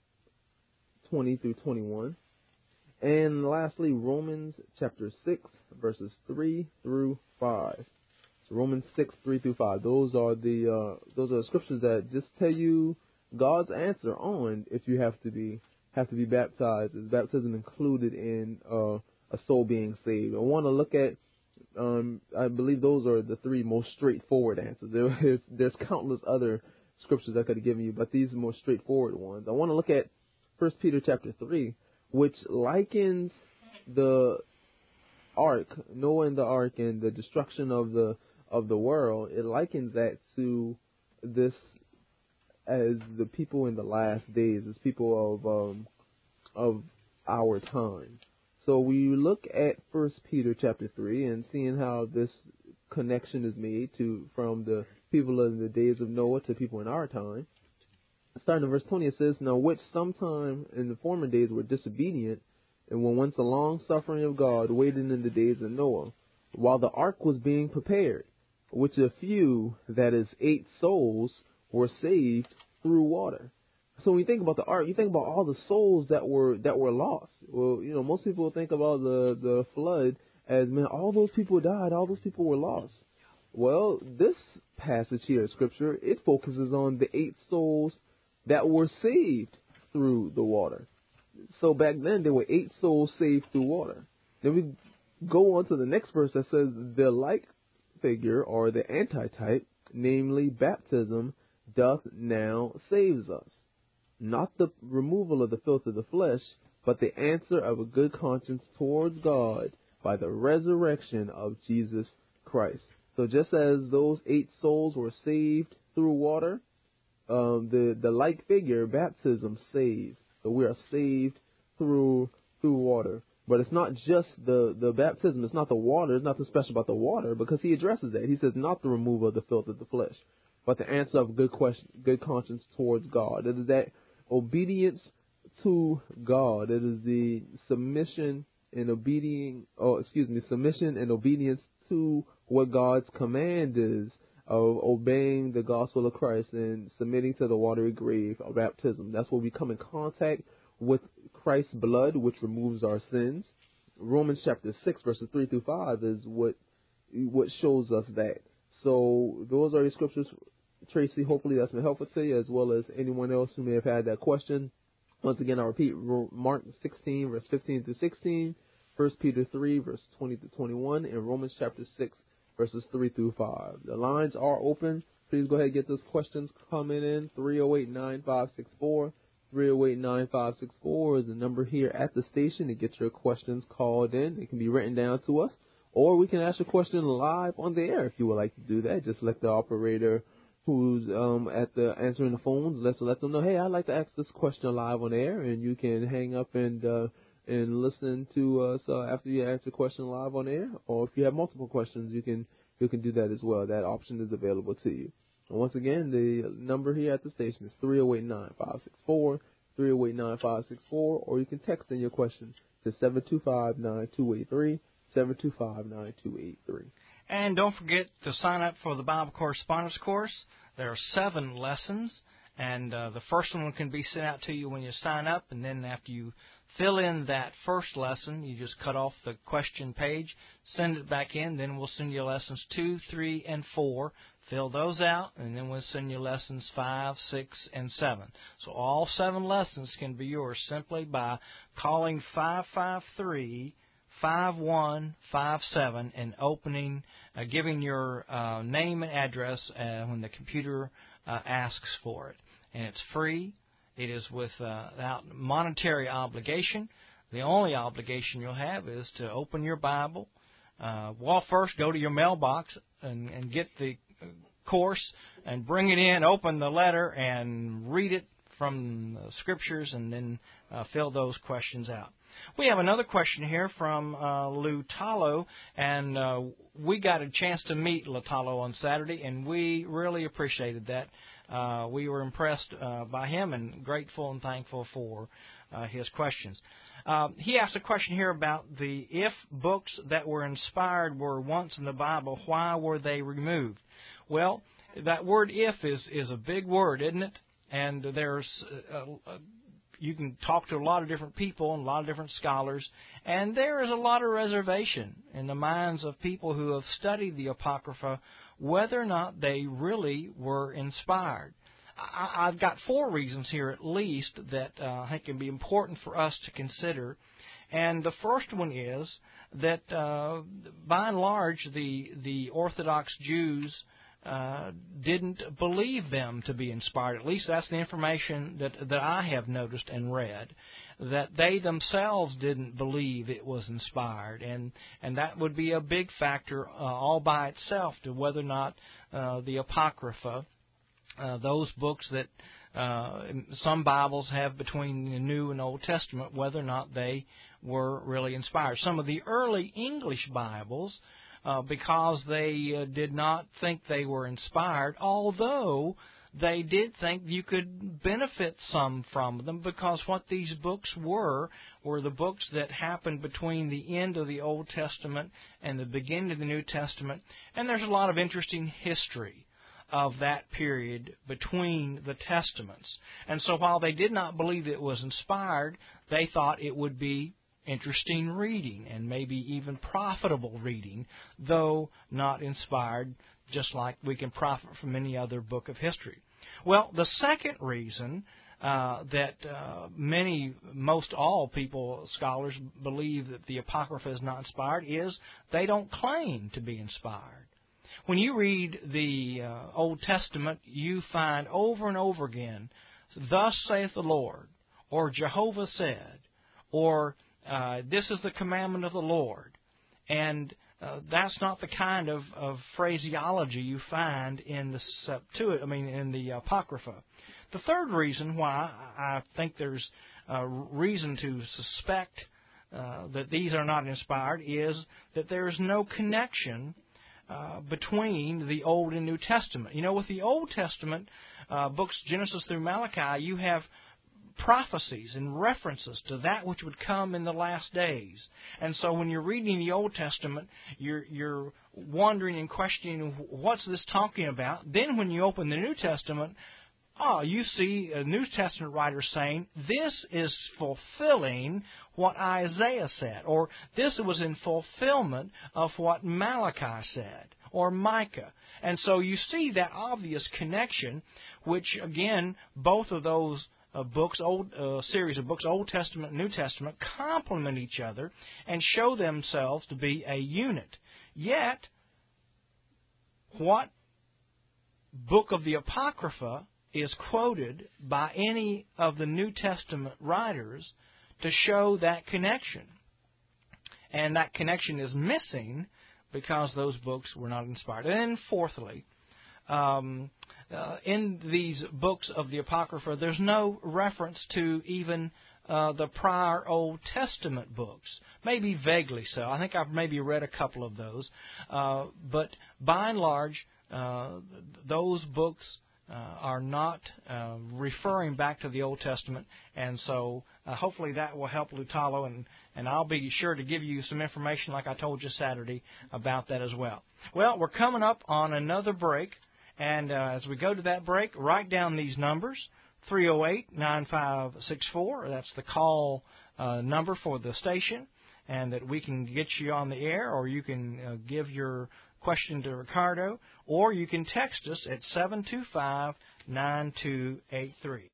S1: 20 through 21. And lastly, Romans chapter 6, verses 3 through 5. So Romans 6, 3 through 5. Those are the scriptures that just tell you God's answer on if you have to be baptized. Is baptism included in a soul being saved? I want to look at. I believe those are the three most straightforward answers. There's countless other scriptures I could have given you, but these are the most straightforward ones. I want to look at 1 Peter chapter 3, which likens the ark, Noah and the ark, and the destruction of the world. It likens that to this as the people in the last days, as people of our time. So we look at 1 Peter chapter 3 and seeing how this connection is made from the people in the days of Noah to people in our time. Starting in verse 20, it says, now which sometime in the former days were disobedient, and were once the long suffering of God waiting in the days of Noah, while the ark was being prepared, which a few, that is 8 souls, were saved through water. So when you think about the ark, you think about all the souls that were lost. Well, most people think about the flood as, man, all those people died, all those people were lost. Well, this passage here in Scripture, it focuses on the 8 souls that were saved through the water. So back then, there were 8 souls saved through water. Then we go on to the next verse that says, the like figure, or the antitype, namely baptism, doth now saves us. Not the removal of the filth of the flesh, but the answer of a good conscience towards God by the resurrection of Jesus Christ. So just as those 8 souls were saved through water, the like figure, baptism, saves. So we are saved through water. But it's not just the baptism. It's not the water. There's nothing special about the water, because he addresses that. He says not the removal of the filth of the flesh, but the answer of good conscience towards God. It is that obedience to God. It is the submission and obedience to what God's command is of obeying the gospel of Christ and submitting to the watery grave of baptism. That's where we come in contact with Christ's blood, which removes our sins. Romans chapter 6, verses 3 through 5 is what shows us that. So those are the scriptures, Tracy. Hopefully that's been helpful to you, as well as anyone else who may have had that question. Once again, I repeat, Mark 16, verse 15 through 16, 1 Peter 3, verse 20 to 21, and Romans chapter 6, verses 3 through 5. The lines are open. Please go ahead and get those questions coming in. 308-9564. 308-9564 is the number here at the station to get your questions called in. It can be written down to us, or we can ask a question live on the air if you would like to do that. Just select the operator who's at the answering the phones. Let them know, hey, I'd like to ask this question live on air, and you can hang up and listen to us after you answer the question live on air. Or if you have multiple questions, you can do that as well. That option is available to you. And once again, the number here at the station is 308-9564, 308-9564, or you can text in your question to 725-9283, 725-9283.
S2: And don't forget to sign up for the Bible Correspondence Course. There are 7 lessons, and the first one can be sent out to you when you sign up, and then after you fill in that first lesson, you just cut off the question page, send it back in, then we'll send you lessons 2, 3, and 4. Fill those out, and then we'll send you lessons 5, 6, and 7. So all 7 lessons can be yours simply by calling 553-5157 and giving your name and address when the computer asks for it. And it's free. It is without monetary obligation. The only obligation you'll have is to open your Bible. First go to your mailbox and get the course and bring it in, open the letter, and read it from the Scriptures and then fill those questions out. We have another question here from Lou Tallow, and we got a chance to meet Latalo on Saturday, and we really appreciated that. We were impressed by him and grateful and thankful for his questions. He asked a question here about if books that were inspired were once in the Bible, why were they removed? Well, that word "if" is a big word, isn't it? And there's you can talk to a lot of different people and a lot of different scholars, and there is a lot of reservation in the minds of people who have studied the Apocrypha whether or not they really were inspired. I've got 4 reasons here at least that I think can be important for us to consider. And the first one is that by and large the Orthodox Jews didn't believe them to be inspired. At least that's the information that I have noticed and read, that they themselves didn't believe it was inspired. And that would be a big factor all by itself to whether or not the Apocrypha, those books that some Bibles have between the New and Old Testament, whether or not they were really inspired. Some of the early English Bibles, because they did not think they were inspired, although they did think you could benefit some from them, because what these books were the books that happened between the end of the Old Testament and the beginning of the New Testament, and there's a lot of interesting history of that period between the Testaments. And so while they did not believe it was inspired, they thought it would be interesting reading and maybe even profitable reading, though not inspired, just like we can profit from any other book of history. Well, the second reason that most all people, scholars, believe that the Apocrypha is not inspired is they don't claim to be inspired. When you read the Old Testament, you find over and over again, "Thus saith the Lord," or "Jehovah said," or "This is the commandment of the Lord." And that's not the kind of phraseology you find in the in the Apocrypha. The third reason why I think there's reason to suspect that these are not inspired is that there is no connection between the Old and New Testament. You know, with the Old Testament books, Genesis through Malachi, you have prophecies and references to that which would come in the last days. And so when you're reading the Old Testament, you're wondering and questioning, what's this talking about? Then when you open the New Testament, you see a New Testament writer saying, this is fulfilling what Isaiah said, or this was in fulfillment of what Malachi said, or Micah. And so you see that obvious connection, which again, both of those books, series of books, Old Testament and New Testament, complement each other and show themselves to be a unit. Yet, what book of the Apocrypha is quoted by any of the New Testament writers to show that connection? And that connection is missing because those books were not inspired. And then fourthly, in these books of the Apocrypha, there's no reference to even the prior Old Testament books. Maybe vaguely so. I think I've maybe read a couple of those. But by and large, those books are not referring back to the Old Testament, and so hopefully that will help Lutalo, and I'll be sure to give you some information like I told you Saturday about that as well. Well, we're coming up on another break, and as we go to that break, write down these numbers, 308-9564, that's the call number for the station, and that we can get you on the air, or you can give your question to Ricardo, or you can text us at 725-9283.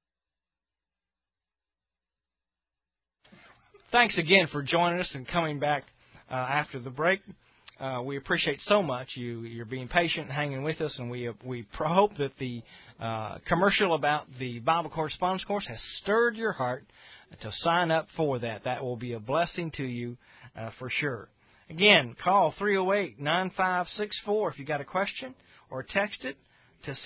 S2: Thanks again for joining us and coming back after the break. We appreciate so much you're being patient and hanging with us, and we hope that the commercial about the Bible Correspondence Course has stirred your heart to sign up for that. That will be a blessing to you for sure. Again, call 308-9564 if you got a question, or text it to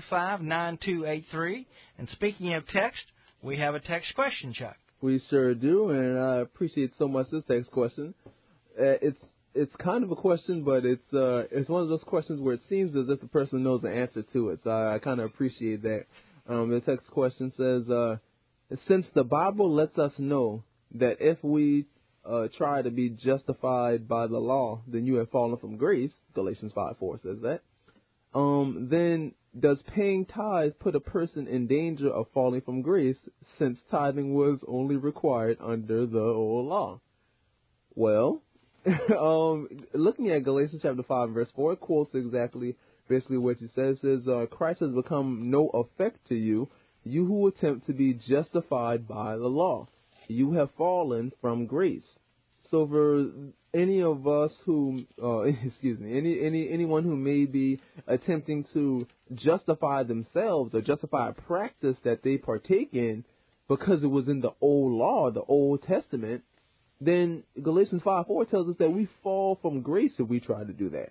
S2: 725-9283. And speaking of text, we have a text question, Chuck.
S1: We sure do, and I appreciate so much this text question. It's kind of a question, but it's one of those questions where it seems as if the person knows the answer to it. So I kind of appreciate that. The text question says, since the Bible lets us know that if we try to be justified by the law, then you have fallen from grace. Galatians 5:4 says that. Then does paying tithes put a person in danger of falling from grace, since tithing was only required under the old law? Well, looking at Galatians chapter 5 verse 4, it quotes basically what it says. It says, Christ has become no effect to you, you who attempt to be justified by the law. You have fallen from grace. So for any of us who, anyone who may be attempting to justify themselves or justify a practice that they partake in because it was in the old law, the Old Testament, then Galatians 5:4 tells us that we fall from grace if we try to do that.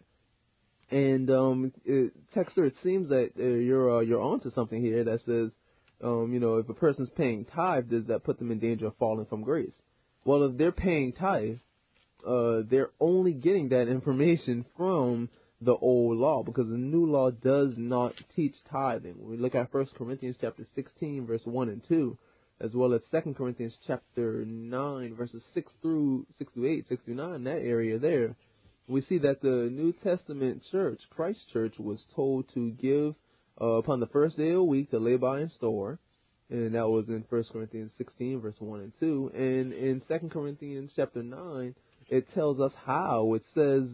S1: And Texter, it seems that you're onto something here that says, if a person's paying tithe, does that put them in danger of falling from grace? Well, if they're paying tithe, they're only getting that information from the old law, because the new law does not teach tithing. When we look at 1 Corinthians chapter 16, verse 1 and 2, as well as 2 Corinthians chapter 9, verses 6 through 8, 6 through 9, that area there, we see that the New Testament church, Christ Church, was told to give upon the first day of the week to lay by and store. And that was in 1 Corinthians 16, verse 1 and 2. And in 2 Corinthians chapter 9, it tells us how. It says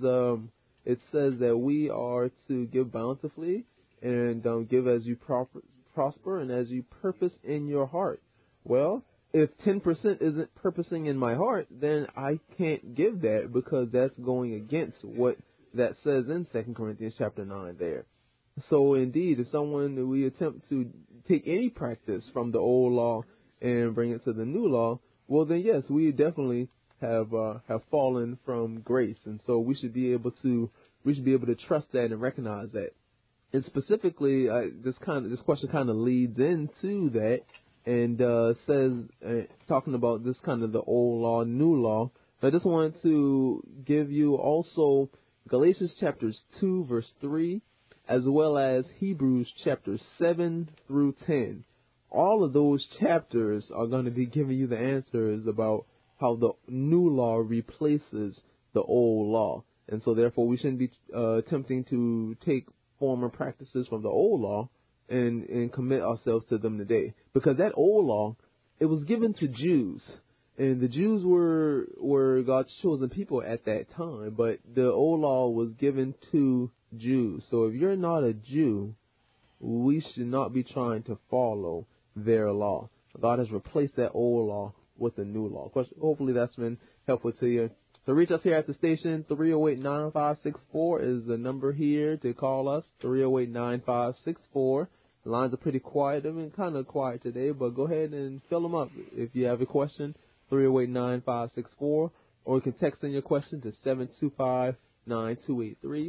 S1: that we are to give bountifully and give as you prosper and as you purpose in your heart. Well, if 10% isn't purposing in my heart, then I can't give that, because that's going against what that says in 2 Corinthians chapter 9 there. So indeed, if we attempt to take any practice from the old law and bring it to the new law, well then yes, we definitely have fallen from grace, and so we should be able to trust that and recognize that. And specifically, this question kind of leads into that, and says, talking about this kind of the old law, new law. I just wanted to give you also Galatians chapters 2 verse 3, as well as Hebrews chapters 7 through 10. All of those chapters are going to be giving you the answers about how the new law replaces the old law. And so therefore we shouldn't be attempting to take former practices from the old law and commit ourselves to them today. Because that old law, it was given to Jews. And the Jews were God's chosen people at that time. But the old law was given to Jews. So if you're not a Jew, we should not be trying to follow their law. God has replaced that old law with the new law. Hopefully that's been helpful to you. So reach us here at the station. 308-9564 is the number here to call us. 308-9564. The lines are pretty quiet. They've been kind of quiet today, but go ahead and fill them up. If you have a question, 308-9564, or you can text in your question to 725-9283.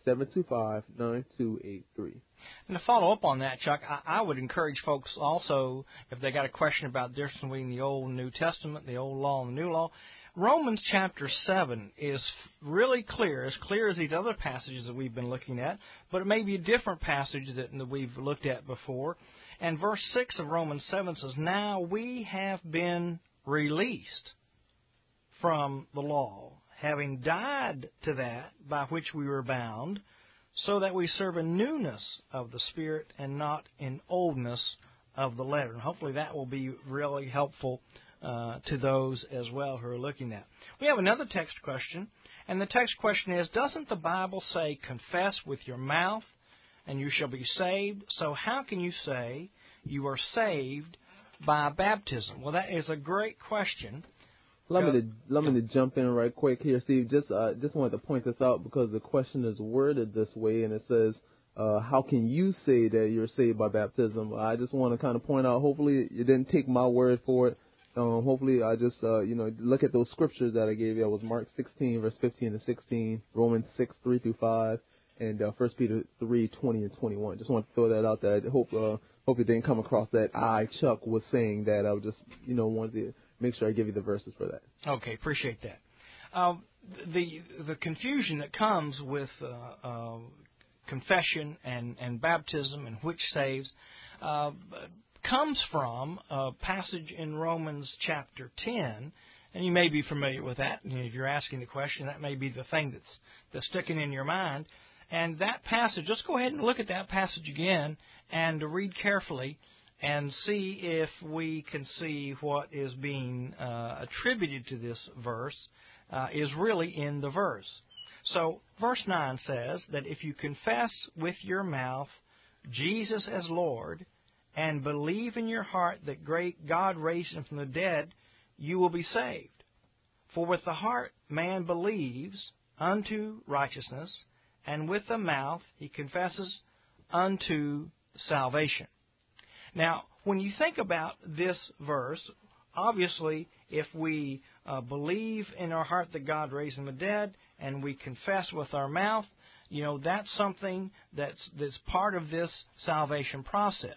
S1: 725-9283.
S2: And to follow up on that, Chuck, I would encourage folks also, if they got a question about the difference between the Old and New Testament, the Old Law and the New Law, Romans chapter 7 is really clear as these other passages that we've been looking at, but it may be a different passage that we've looked at before. And verse 6 of Romans 7 says, now we have been released from the law, having died to that by which we were bound, so that we serve in newness of the Spirit and not in oldness of the letter. And hopefully that will be really helpful to those as well who are looking at. We have another text question, and the text question is, doesn't the Bible say, confess with your mouth and you shall be saved? So how can you say you are saved by baptism? Well, that is a great question.
S1: Let me to jump in right quick here, Steve. Just wanted to point this out because the question is worded this way, and it says, how can you say that you're saved by baptism? I just want to kind of point out, hopefully you didn't take my word for it. Hopefully I just, look at those scriptures that I gave you. It was Mark 16, verse 15 to 16, Romans 6, 3 through 5, and 1 Peter 3:20 and 21. Just want to throw that out there. I hope it didn't come across that Chuck was saying that. I just wanted to make sure I give you the verses for that.
S2: Okay, appreciate that. The confusion that comes with confession and baptism and which saves comes from a passage in Romans chapter 10, and you may be familiar with that. And if you're asking the question, that may be the thing that's sticking in your mind. And that passage, let's go ahead and look at that passage again and read carefully and see if we can see what is being attributed to this verse is really in the verse. So verse 9 says that if you confess with your mouth Jesus as Lord and believe in your heart that God raised him from the dead, you will be saved. For with the heart man believes unto righteousness, and with the mouth he confesses unto salvation. Now, when you think about this verse, obviously, if we believe in our heart that God raised him from the dead, and we confess with our mouth, that's something that's part of this salvation process.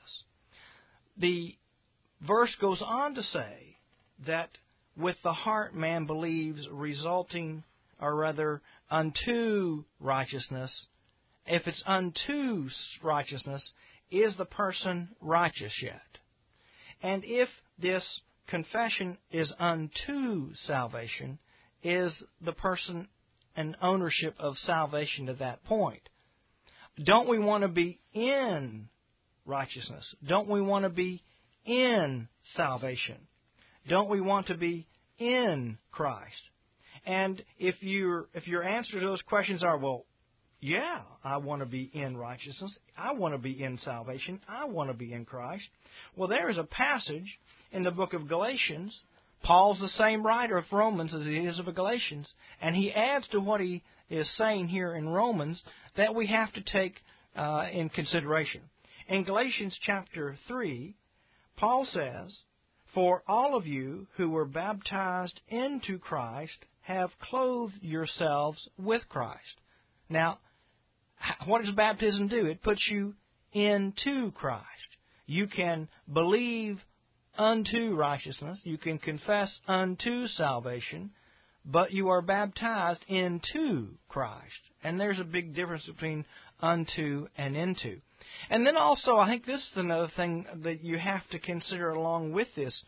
S2: The verse goes on to say that with the heart man believes resulting, or rather, unto righteousness. If it's unto righteousness, is the person righteous yet? And if this confession is unto salvation, is the person an ownership of salvation to that point? Don't we want to be in righteousness? Don't we want to be in salvation? Don't we want to be in Christ? And if your answer to those questions are, well, yeah, I want to be in righteousness, I want to be in salvation, I want to be in Christ. Well, there is a passage in the book of Galatians. Paul's the same writer of Romans as he is of Galatians, and he adds to what he is saying here in Romans that we have to take in consideration. In Galatians chapter 3, Paul says, "For all of you who were baptized into Christ have clothed yourselves with Christ." Now, what does baptism do? It puts you into Christ. You can believe unto righteousness. You can confess unto salvation, but you are baptized into Christ. And there's a big difference between unto and into. And then also, I think this is another thing that you have to consider along with this.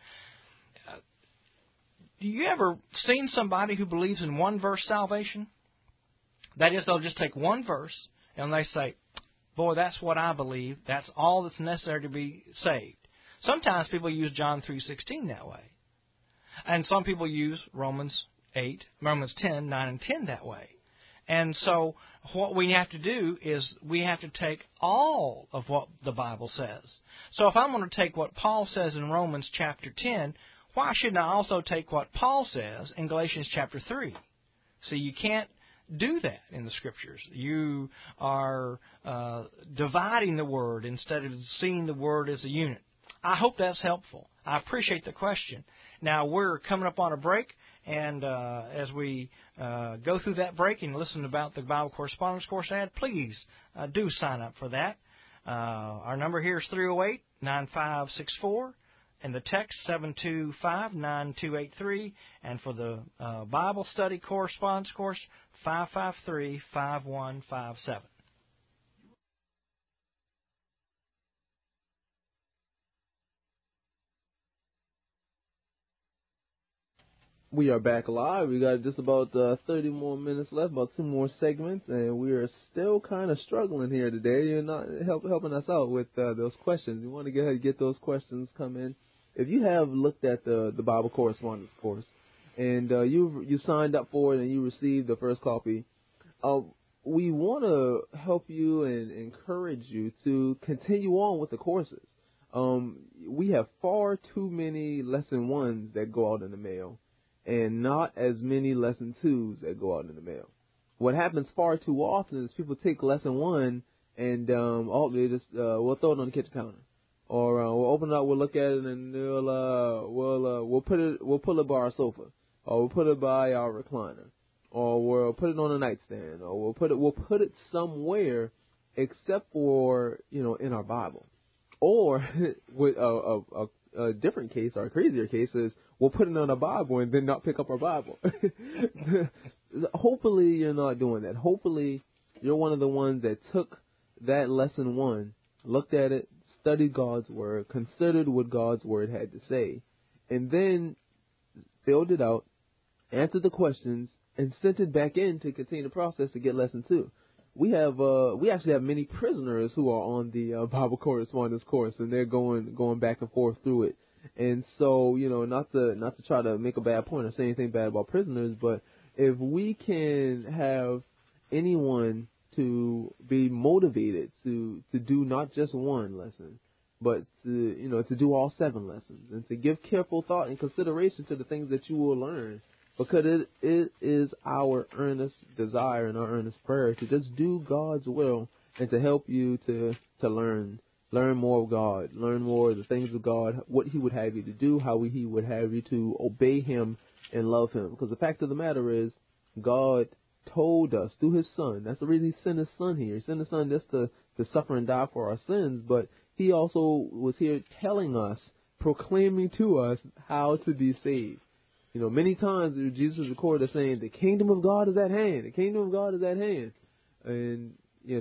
S2: Do you ever seen somebody who believes in one verse salvation? That is, they'll just take one verse and they say, boy, that's what I believe. That's all that's necessary to be saved. Sometimes people use John 3:16 that way. And some people use Romans 10, 9, and 10 that way. And so what we have to do is we have to take all of what the Bible says. So if I'm going to take what Paul says in Romans chapter 10, why shouldn't I also take what Paul says in Galatians chapter 3? See, you can't do that in the Scriptures. You are dividing the Word instead of seeing the Word as a unit. I hope that's helpful. I appreciate the question. Now, we're coming up on a break, and as we go through that break and listen about the Bible Correspondence Course ad, please do sign up for that. Our number here is 308-9564, and the text 725-9283, and for the Bible Study Correspondence Course, 553-5157.
S1: We are back live. We got just about 30 more minutes left, about 2 more segments, and we are still kind of struggling here today. You're not helping us out with those questions. We want to go ahead and get those questions come in. If you have looked at the Bible Correspondence Course and you signed up for it and you received the first copy, we want to help you and encourage you to continue on with the courses. We have far too many lesson 1s that go out in the mail, and not as many lesson 2s that go out in the mail. What happens far too often is people take lesson 1 and they just we'll throw it on the kitchen counter, or we'll open it up, we'll look at it, and we'll pull it by our sofa, or we'll put it by our recliner, or we'll put it on a nightstand, or we'll put it somewhere except for, in our Bible. Or with a different case, or a crazier case, is we'll put it on our Bible and then not pick up our Bible. Hopefully you're not doing that. Hopefully you're one of the ones that took that lesson 1, looked at it, studied God's Word, considered what God's Word had to say, and then filled it out, answered the questions, and sent it back in to continue the process to get lesson 2. We actually have many prisoners who are on the Bible correspondence course, and they're going back and forth through it. And so, not to try to make a bad point or say anything bad about prisoners, but if we can have anyone to be motivated to do not just one lesson, but to do all 7 lessons, and to give careful thought and consideration to the things that you will learn, because it is our earnest desire and our earnest prayer to just do God's will and to help you to learn more of God, learn more of the things of God, what He would have you to do, how He would have you to obey Him and love Him. Because the fact of the matter is, God told us through His Son. That's the reason He sent His Son here. He sent His Son just to suffer and die for our sins, but He also was here telling us, proclaiming to us how to be saved. Many times Jesus is recorded as saying, the kingdom of God is at hand. The kingdom of God is at hand. And,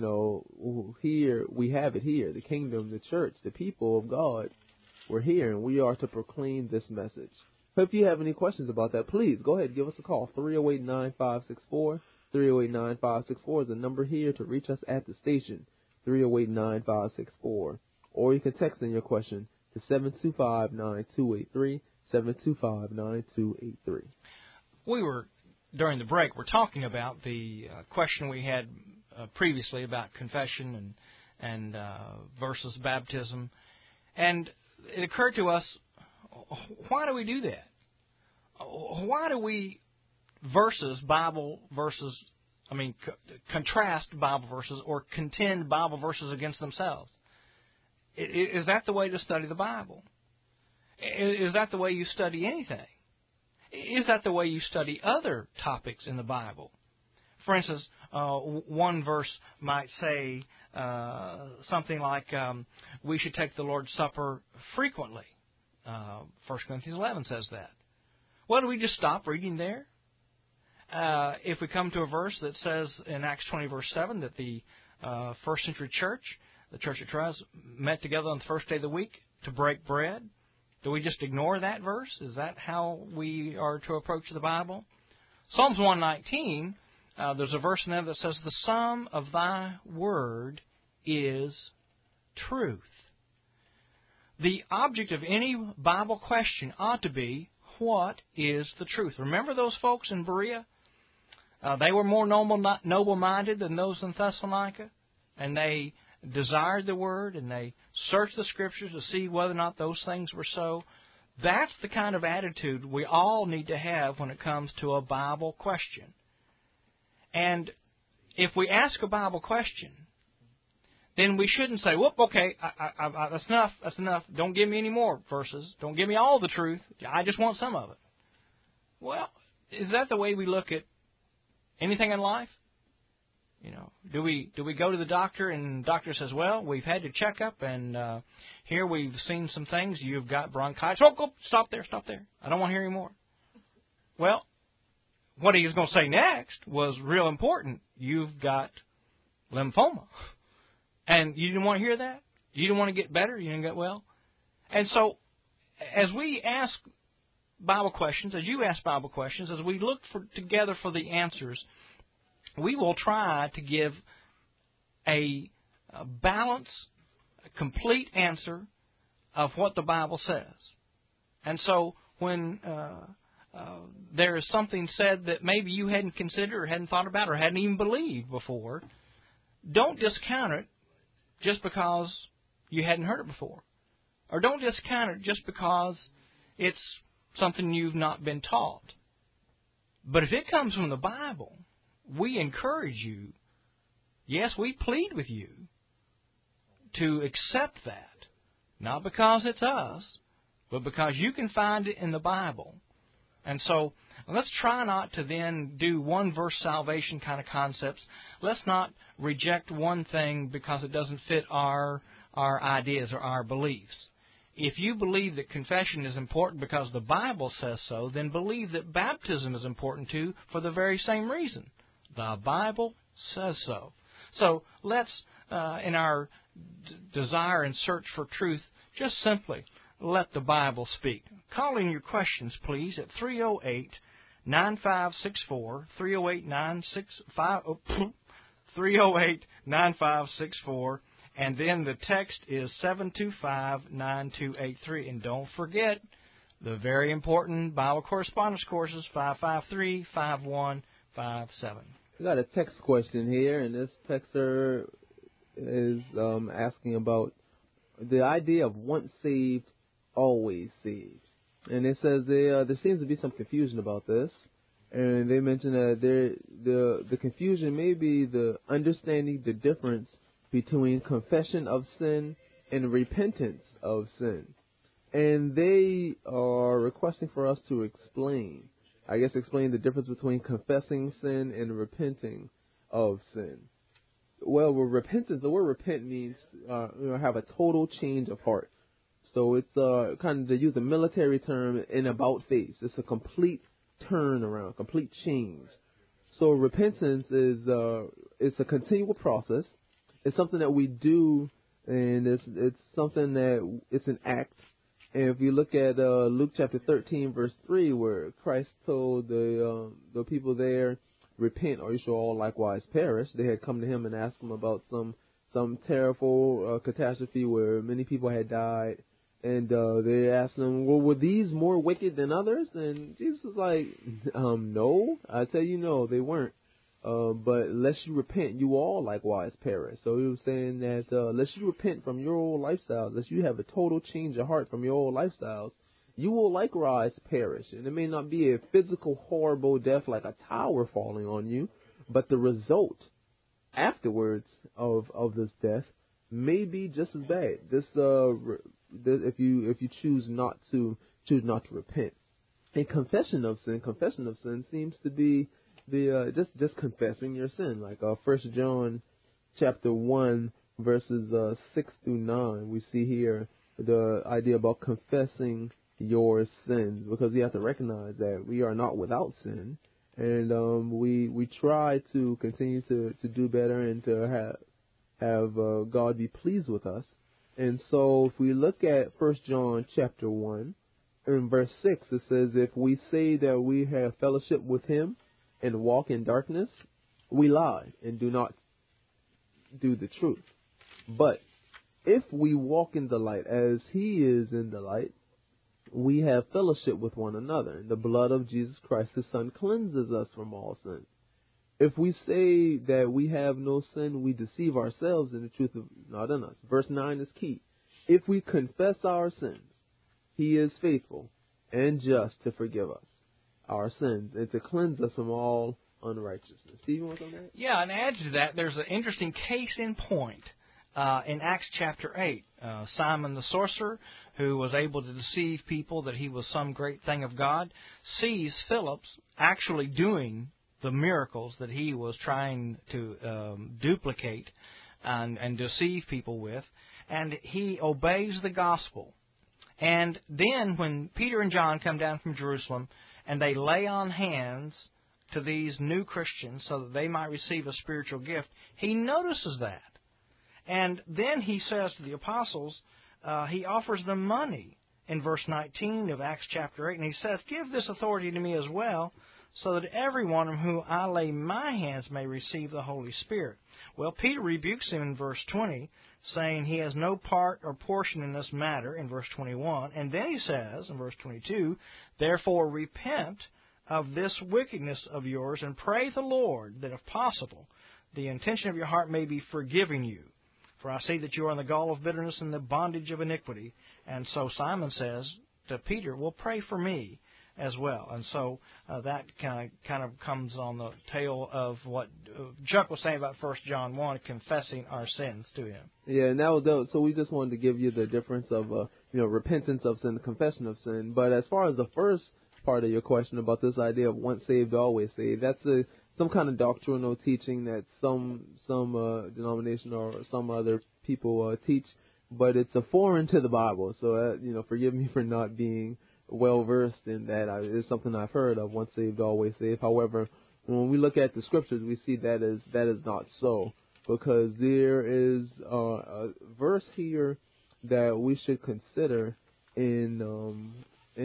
S1: here, we have it here. The kingdom, the church, the people of God, we're here, and we are to proclaim this message. So if you have any questions about that, please go ahead and give us a call. 308-9564. 308-9564 is the number here to reach us at the station. 308-9564. Or you can text in your question to 725-9283. 725-9283.
S2: We were, during the break, we're talking about the question we had previously about confession and versus baptism. And it occurred to us, why do we do that? Why do we contrast Bible verses or contend Bible verses against themselves? Is that the way to study the Bible? Is that the way you study anything? Is that the way you study other topics in the Bible? For instance, one verse might say something like, we should take the Lord's Supper frequently. 1 Corinthians 11 says that. Well, do we just stop reading there? If we come to a verse that says in Acts 20, verse 7, that the first century church, the church at Troas, met together on the first day of the week to break bread, do we just ignore that verse? Is that how we are to approach the Bible? Psalms 119, there's a verse in there that says, the sum of thy word is truth. The object of any Bible question ought to be, what is the truth? Remember those folks in Berea? They were more noble-minded than those in Thessalonica, and they desired the Word, and they searched the Scriptures to see whether or not those things were so. That's the kind of attitude we all need to have when it comes to a Bible question. And if we ask a Bible question, then we shouldn't say, whoop, okay, that's enough, that's enough. Don't give me any more verses. Don't give me all the truth. I just want some of it. Well, is that the way we look at anything in life? Do we go to the doctor and the doctor says, well, we've had your checkup and here we've seen some things. You've got bronchitis. Oh, stop there. I don't want to hear any more. Well, what he was going to say next was real important. You've got lymphoma. And you didn't want to hear that? You didn't want to get better? You didn't get well? And so as we ask Bible questions, as you ask Bible questions, as we look together for the answers, we will try to give a balanced, complete answer of what the Bible says. And so when there is something said that maybe you hadn't considered or hadn't thought about or hadn't even believed before, don't discount it just because you hadn't heard it before. Or don't discount it just because it's something you've not been taught. But if it comes from the Bible, we encourage you, yes, we plead with you to accept that. Not because it's us, but because you can find it in the Bible And so let's try not to then do one verse salvation kind of concepts. Let's not reject one thing because it doesn't fit our ideas or our beliefs. If you believe that confession is important because the Bible says so, then believe that baptism is important too for the very same reason. The Bible says so. So let's, in our desire and search for truth, just simply let the Bible speak. Call in your questions, please, at 308-9564, 308-9564, and then the text is 725-9283. And don't forget the very important Bible correspondence courses, 553-5157.
S1: We got a text question here, and this texter is asking about the idea of once saved, always saved. And it says there seems to be some confusion about this. And they mention that the confusion may be the understanding the difference between confession of sin and repentance of sin. And they are requesting for us to explain the difference between confessing sin and repenting of sin. Well, with repentance, the word repent means have a total change of heart. So it's kind of, to use a military term, an about face. It's a complete turnaround, complete change. So repentance is it's a continual process. It's something that we do, and it's something that it's an act. And if you look at Luke chapter 13, verse 3, where Christ told the people there, repent or you shall all likewise perish. They had come to him and asked him about some terrible catastrophe where many people had died. And they asked him, well, were these more wicked than others? And Jesus was like, no, I tell you, no, they weren't. But unless you repent, you all likewise perish. So he was saying that unless you repent from your old lifestyle, unless you have a total change of heart from your old lifestyles, you will likewise perish. And it may not be a physical, horrible death like a tower falling on you, but the result afterwards of this death may be just as bad. If you choose not to repent. And confession of sin seems to be the just confessing your sin, like 1 John chapter 1 verses 6 through 9. We see here the idea about confessing your sins, because you have to recognize that we are not without sin, and we try to continue to do better and to have God be pleased with us. And so if we look at 1 John chapter 1, in verse 6, it says, if we say that we have fellowship with him and walk in darkness, we lie and do not do the truth. But if we walk in the light as he is in the light, we have fellowship with one another. And the blood of Jesus Christ, his Son, cleanses us from all sin. If we say that we have no sin, we deceive ourselves and the truth is not in us. Verse 9 is key. If we confess our sins, he is faithful and just to forgive us our sins and to cleanse us from all unrighteousness. Steve, you want to say that?
S2: Yeah, and add to that, there's an interesting case in point in Acts chapter 8. Simon the sorcerer, who was able to deceive people that he was some great thing of God, sees Philip actually doing the miracles that he was trying to duplicate and deceive people with, and he obeys the gospel. And then when Peter and John come down from Jerusalem and they lay on hands to these new Christians so that they might receive a spiritual gift, he notices that. And then he says to the apostles, he offers them money in verse 19 of Acts chapter 8, and he says, give this authority to me as well, so that everyone on whom I lay my hands may receive the Holy Spirit. Well, Peter rebukes him in verse 20, saying he has no part or portion in this matter, in verse 21. And then he says, in verse 22, therefore repent of this wickedness of yours, and pray the Lord that, if possible, the intention of your heart may be forgiven you. For I see that you are in the gall of bitterness and the bondage of iniquity. And so Simon says to Peter, well, pray for me as well. And so that kind of comes on the tail of what Chuck was saying about 1 John 1, confessing our sins to him.
S1: Yeah, and that was so we just wanted to give you the difference of repentance of sin, the confession of sin. But as far as the first part of your question about this idea of once saved, always saved. That's some kind of doctrinal teaching that some denomination or some other people teach, but it's a foreign to the Bible. So, forgive me for not being well versed in that. It's something I've heard of, once saved, always saved. However, when we look at the scriptures, we see that is not so, because there is a verse here that we should consider in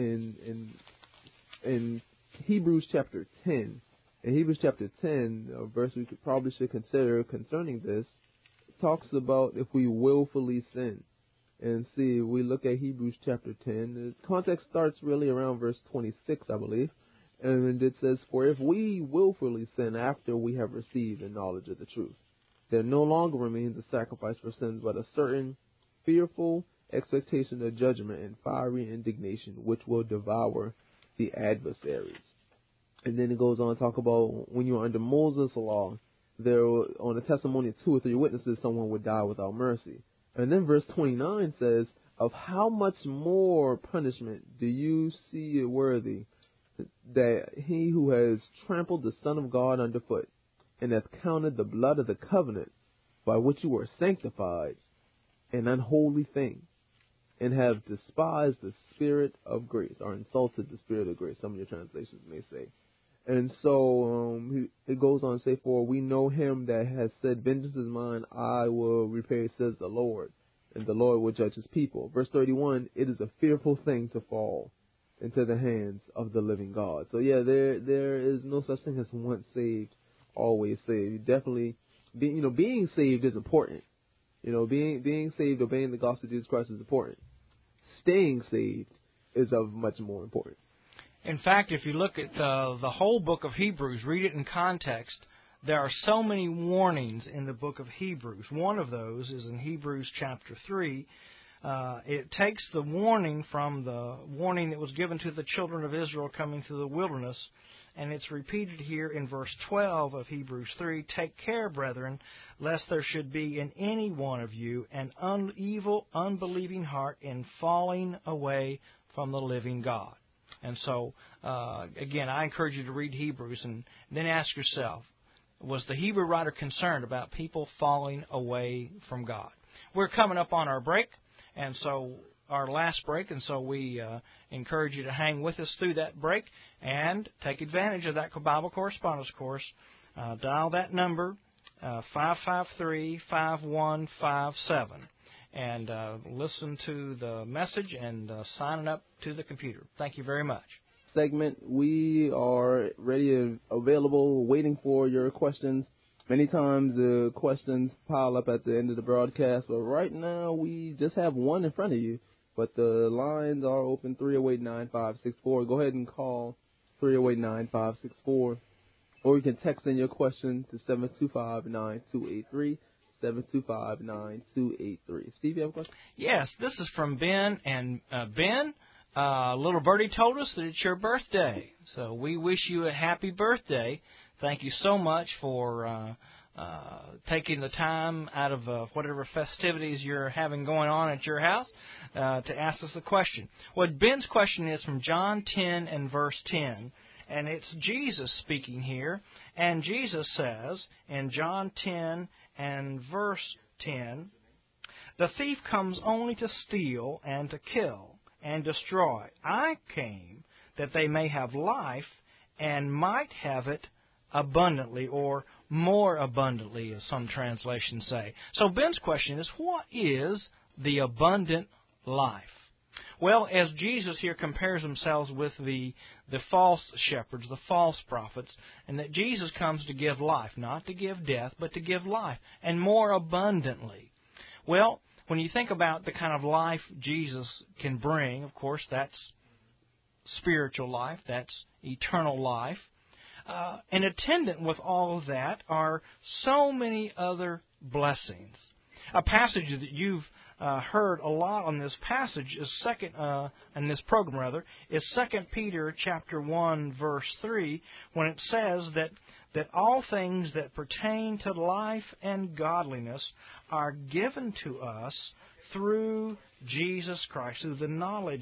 S1: Hebrews chapter 10. In Hebrews chapter 10, a verse we probably should consider concerning this, talks about if we willfully sin. And see, we look at Hebrews chapter 10. The context starts really around verse 26, I believe. And it says, "For if we willfully sin after we have received the knowledge of the truth, there no longer remains a sacrifice for sins, but a certain fearful expectation of judgment and fiery indignation, which will devour the adversaries." And then it goes on to talk about when you're under Moses' law, there on the testimony of 2 or 3 witnesses, someone would die without mercy. And then verse 29 says, "Of how much more punishment do you see it worthy that he who has trampled the Son of God underfoot, and hath counted the blood of the covenant by which you were sanctified an unholy thing, and have despised the Spirit of grace," or insulted the Spirit of grace, some of your translations may say. And so it goes on to say, "For we know him that has said, vengeance is mine, I will repay, says the Lord, and the Lord will judge his people." Verse 31, "It is a fearful thing to fall into the hands of the living God." So yeah, there is no such thing as once saved, always saved. Definitely, being saved is important. Being saved, obeying the gospel of Jesus Christ is important. Staying saved is of much more importance.
S2: In fact, if you look at the whole book of Hebrews, read it in context, there are so many warnings in the book of Hebrews. One of those is in Hebrews chapter 3. It takes the warning from the warning that was given to the children of Israel coming through the wilderness, and it's repeated here in verse 12 of Hebrews 3. "Take care, brethren, lest there should be in any one of you an evil, unbelieving heart in falling away from the living God." And so, again, I encourage you to read Hebrews and then ask yourself, was the Hebrew writer concerned about people falling away from God? We're coming up on our break, and so our last break, and so we encourage you to hang with us through that break and take advantage of that Bible correspondence course. Dial that number, 553-5157. And listen to the message and sign up to the computer. Thank you very much.
S1: Segment, we are ready and available, waiting for your questions. Many times the questions pile up at the end of the broadcast, but right now we just have one in front of you. But the lines are open, 308-9564. Go ahead and call 308-9564. Or you can text in your question to 725-9283. 725-9283. Steve, you have a question?
S2: Yes, this is from Ben. And Ben, little birdie told us that it's your birthday. So we wish you a happy birthday. Thank you so much for taking the time out of whatever festivities you're having going on at your house to ask us the question. Well, Ben's question is from John 10 and verse 10. And it's Jesus speaking here. And Jesus says in John 10 and verse 10, "The thief comes only to steal and to kill and destroy. I came that they may have life and might have it abundantly," or more abundantly, as some translations say. So Ben's question is, what is the abundant life? Well, as Jesus here compares himself with the false shepherds, the false prophets, and that Jesus comes to give life, not to give death, but to give life, and more abundantly. Well, when you think about the kind of life Jesus can bring, of course, that's spiritual life, that's eternal life. And attendant with all of that are so many other blessings. A passage that you've heard a lot on this passage is in this program is 2 Peter chapter 1 verse 3, when it says that all things that pertain to life and godliness are given to us through Jesus Christ, through the knowledge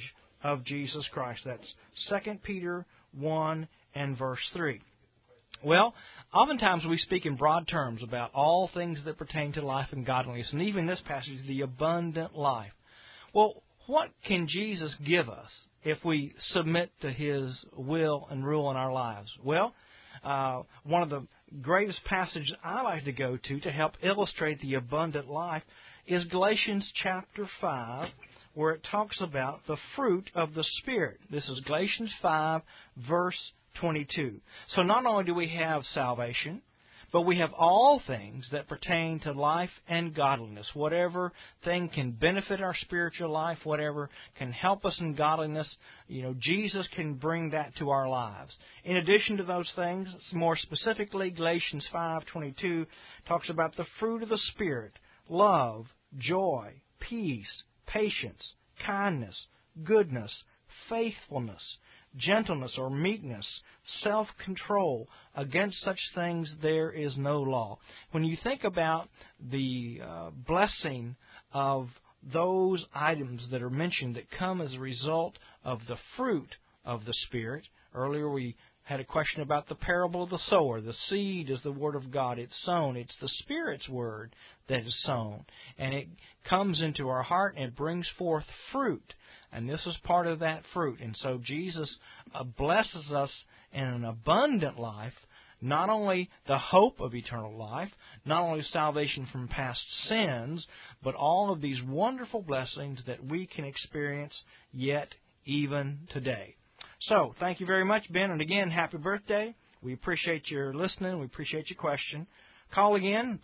S2: of Jesus Christ. That's 2 Peter 1 and verse 3. Well, oftentimes we speak in broad terms about all things that pertain to life and godliness, and even this passage, the abundant life. Well, what can Jesus give us if we submit to His will and rule in our lives? Well, one of the greatest passages I like to go to help illustrate the abundant life is Galatians chapter 5, where it talks about the fruit of the Spirit. This is Galatians 5, verse 22. So not only do we have salvation, but we have all things that pertain to life and godliness. Whatever thing can benefit our spiritual life, whatever can help us in godliness, Jesus can bring that to our lives. In addition to those things, more specifically, Galatians 5:22 talks about the fruit of the Spirit: love, joy, peace, patience, kindness, goodness, faithfulness, gentleness or meekness, self-control. Against such things there is no law. When you think about the blessing of those items that are mentioned that come as a result of the fruit of the Spirit, earlier we had a question about the parable of the sower. The seed is the Word of God. It's sown. It's the Spirit's Word that is sown. And it comes into our heart and brings forth fruit. And this is part of that fruit. And so Jesus blesses us in an abundant life, not only the hope of eternal life, not only salvation from past sins, but all of these wonderful blessings that we can experience yet even today. So, thank you very much, Ben. And again, happy birthday. We appreciate your listening. We appreciate your question. Call again,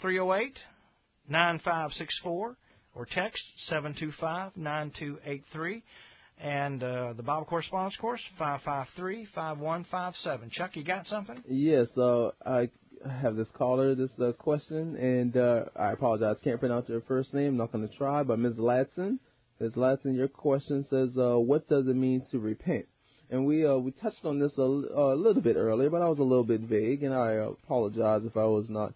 S2: 308-9564. Or text 725-9283. And the Bible Correspondence Course, 553-5157. Chuck, you got something?
S1: Yes, I have this caller, this question, and I apologize, can't pronounce your first name, not going to try, but Ms. Ladson. Ms. Ladson, your question says, what does it mean to repent? And we touched on this a little bit earlier, but I was a little bit vague, and I apologize if I was not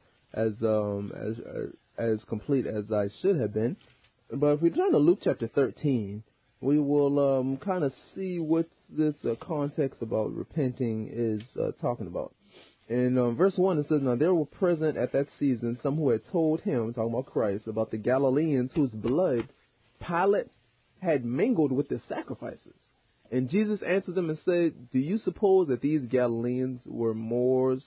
S1: as complete as I should have been. But if we turn to Luke chapter 13, we will kind of see what this context about repenting is talking about. In verse 1, it says, "Now there were present at that season some who had told him," talking about Christ, "about the Galileans whose blood Pilate had mingled with the sacrifices. And Jesus answered them and said, Do you suppose that these Galileans were more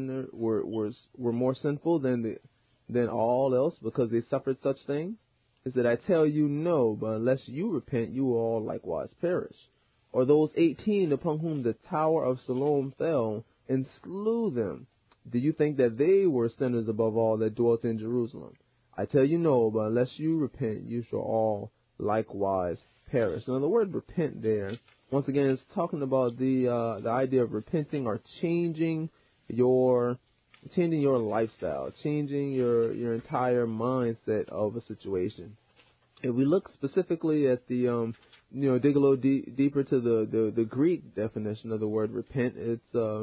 S1: sinful than all else because they suffered such things? He said, I tell you no, but unless you repent, you will all likewise perish. Or those 18 upon whom the tower of Siloam fell and slew them, do you think that they were sinners above all that dwelt in Jerusalem? I tell you no, but unless you repent, you shall all likewise perish." Now the word repent there, once again, is talking about the idea of repenting or changing your lifestyle, changing your entire mindset of a situation. If we look specifically at the dig a little deeper to the Greek definition of the word repent, it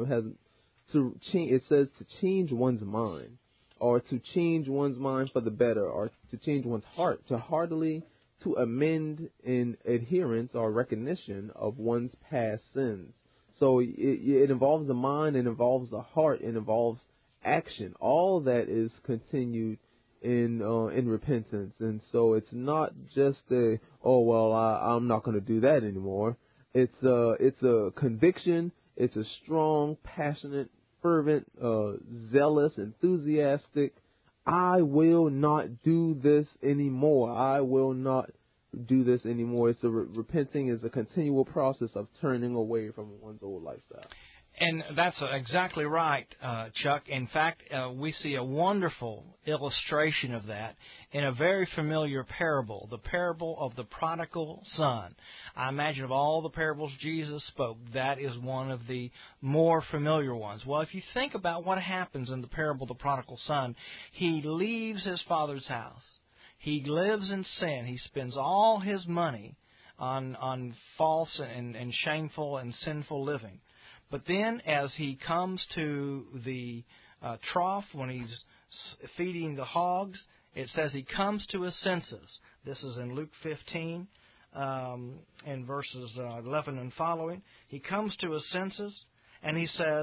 S1: says to change one's mind, or to change one's mind for the better, or to change one's heart, to amend in adherence or recognition of one's past sins. So it involves the mind, it involves the heart, it involves action. All that is continued in repentance. And so it's not just I'm not going to do that anymore. It's a conviction. It's a strong, passionate, fervent, zealous, enthusiastic, I will not do this anymore. I will not do this anymore. It's repenting is a continual process of turning away from one's old lifestyle.
S2: And that's exactly right, Chuck. In fact, we see a wonderful illustration of that in a very familiar parable, the parable of the prodigal son. I imagine of all the parables Jesus spoke, that is one of the more familiar ones. Well, if you think about what happens in the parable of the prodigal son, he leaves his father's house. He lives in sin. He spends all his money on false and shameful and sinful living. But then as he comes to the trough when he's feeding the hogs, it says he comes to his senses. This is in Luke 15, in verses 11 and following. He comes to his senses, and he says,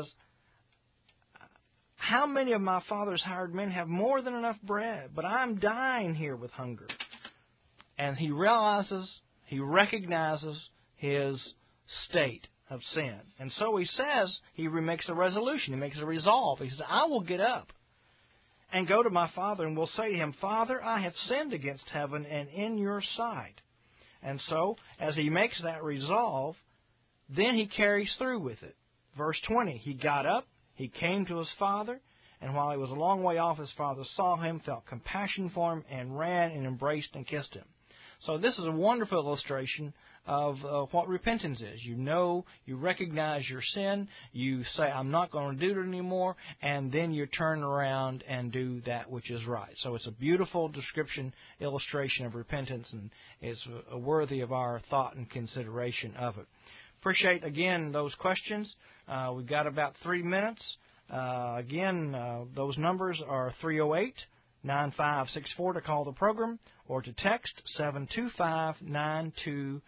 S2: how many of my father's hired men have more than enough bread, but I'm dying here with hunger? And he recognizes his state of sin. And so he says, he makes a resolution, he makes a resolve. He says, I will get up and go to my father and will say to him, Father, I have sinned against heaven and in your sight. And so, as he makes that resolve, then he carries through with it. Verse 20, he got up, he came to his father, and while he was a long way off, his father saw him, felt compassion for him, and ran and embraced and kissed him. So this is a wonderful illustration of what repentance is. You know, you recognize your sin, you say, I'm not going to do it anymore, and then you turn around and do that which is right. So it's a beautiful description, illustration of repentance, and is worthy of our thought and consideration of it. Appreciate, again, those questions. We've got about 3 minutes. Those numbers are 308-9564 to call the program, or to text 725-9283.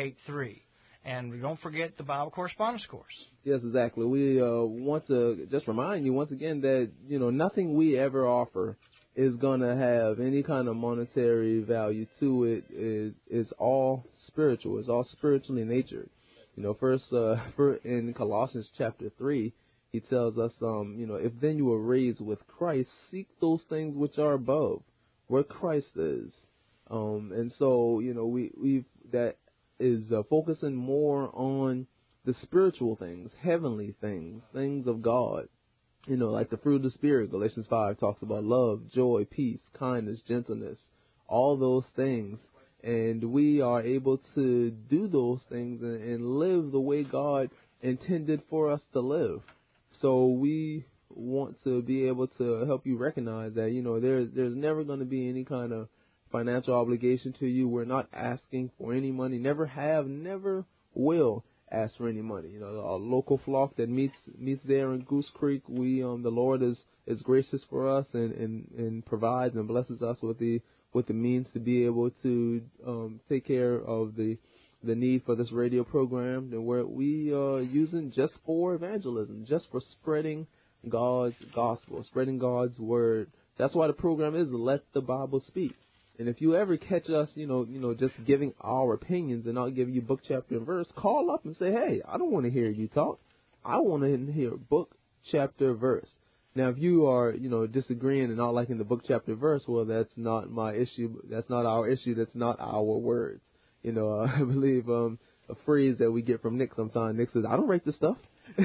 S2: And don't forget the Bible Correspondence Course.
S1: Yes, exactly. We want to just remind you once again that, nothing we ever offer is going to have any kind of monetary value to it. It's all spiritual. It's all spiritually natured. First in Colossians chapter 3, he tells us, if then you were raised with Christ, seek those things which are above, where Christ is. And so, that is focusing more on the spiritual things, heavenly things, things of God. Like the fruit of the Spirit, Galatians 5 talks about love, joy, peace, kindness, gentleness, all those things. And we are able to do those things and live the way God intended for us to live. So we want to be able to help you recognize that, there's never going to be any kind of financial obligation to you. We're not asking for any money, never have, never will ask for any money. Our local flock that meets there in Goose Creek, the Lord is gracious for us and provides and blesses us with the means to be able to take care of the need for this radio program, and where we are using just for evangelism, just for spreading God's gospel, spreading God's word. That's why the program is Let the Bible Speak. And if you ever catch us, just giving our opinions and not giving you book, chapter, and verse, call up and say, hey, I don't want to hear you talk. I want to hear book, chapter, verse. Now, if you are, disagreeing and not liking the book, chapter, verse, well, that's not my issue. That's not our issue. That's not our words. I believe a phrase that we get from Nick sometimes. Nick says, I don't write this stuff.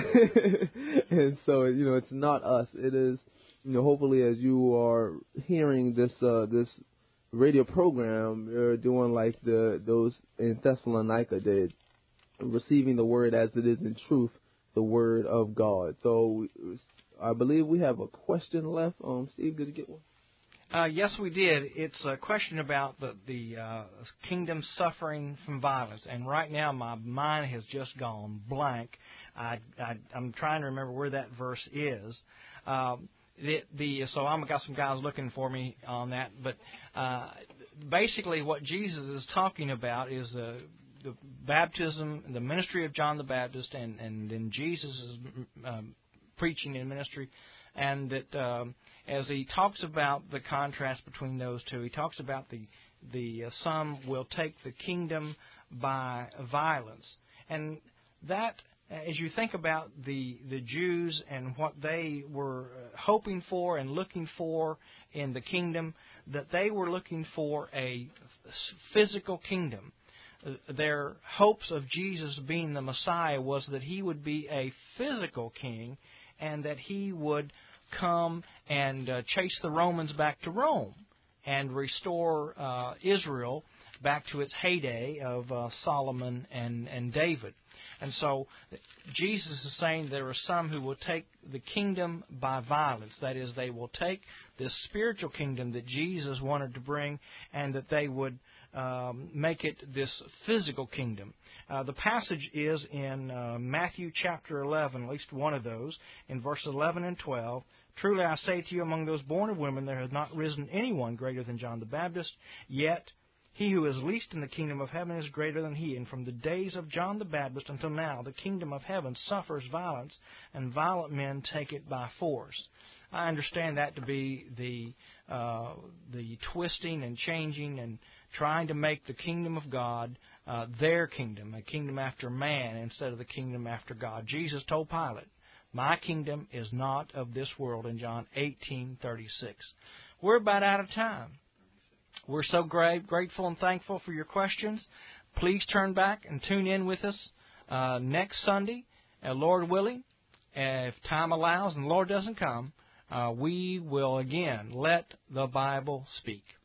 S1: And so, it's not us. It is, hopefully as you are hearing this radio program, you're doing like those in Thessalonica did, receiving the word as it is in truth, the word of God. So I believe we have a question left. Steve, did you get one?
S2: Yes, we did. It's a question about the kingdom suffering from violence. And right now my mind has just gone blank. I'm trying to remember where that verse is. So I've got some guys looking for me on that. But basically what Jesus is talking about is the baptism, the ministry of John the Baptist, and then Jesus' preaching and ministry. And that as he talks about the contrast between those two, he talks about the some will take the kingdom by violence. And that, as you think about the Jews and what they were hoping for and looking for in the kingdom, that they were looking for a physical kingdom. Their hopes of Jesus being the Messiah was that he would be a physical king, and that he would come and chase the Romans back to Rome and restore Israel back to its heyday of Solomon and David. And so Jesus is saying there are some who will take the kingdom by violence. That is, they will take this spiritual kingdom that Jesus wanted to bring, and that they would make it this physical kingdom. The passage is in Matthew chapter 11, at least one of those, in verses 11 and 12. Truly I say to you, among those born of women there has not risen anyone greater than John the Baptist, yet He who is least in the kingdom of heaven is greater than he. And from the days of John the Baptist until now, the kingdom of heaven suffers violence, and violent men take it by force. I understand that to be the twisting and changing and trying to make the kingdom of God their kingdom, a kingdom after man instead of the kingdom after God. Jesus told Pilate, "My kingdom is not of this world," in John 18:36. We're about out of time. We're so grateful and thankful for your questions. Please turn back and tune in with us next Sunday, Lord willing. If time allows and the Lord doesn't come, we will again let the Bible speak.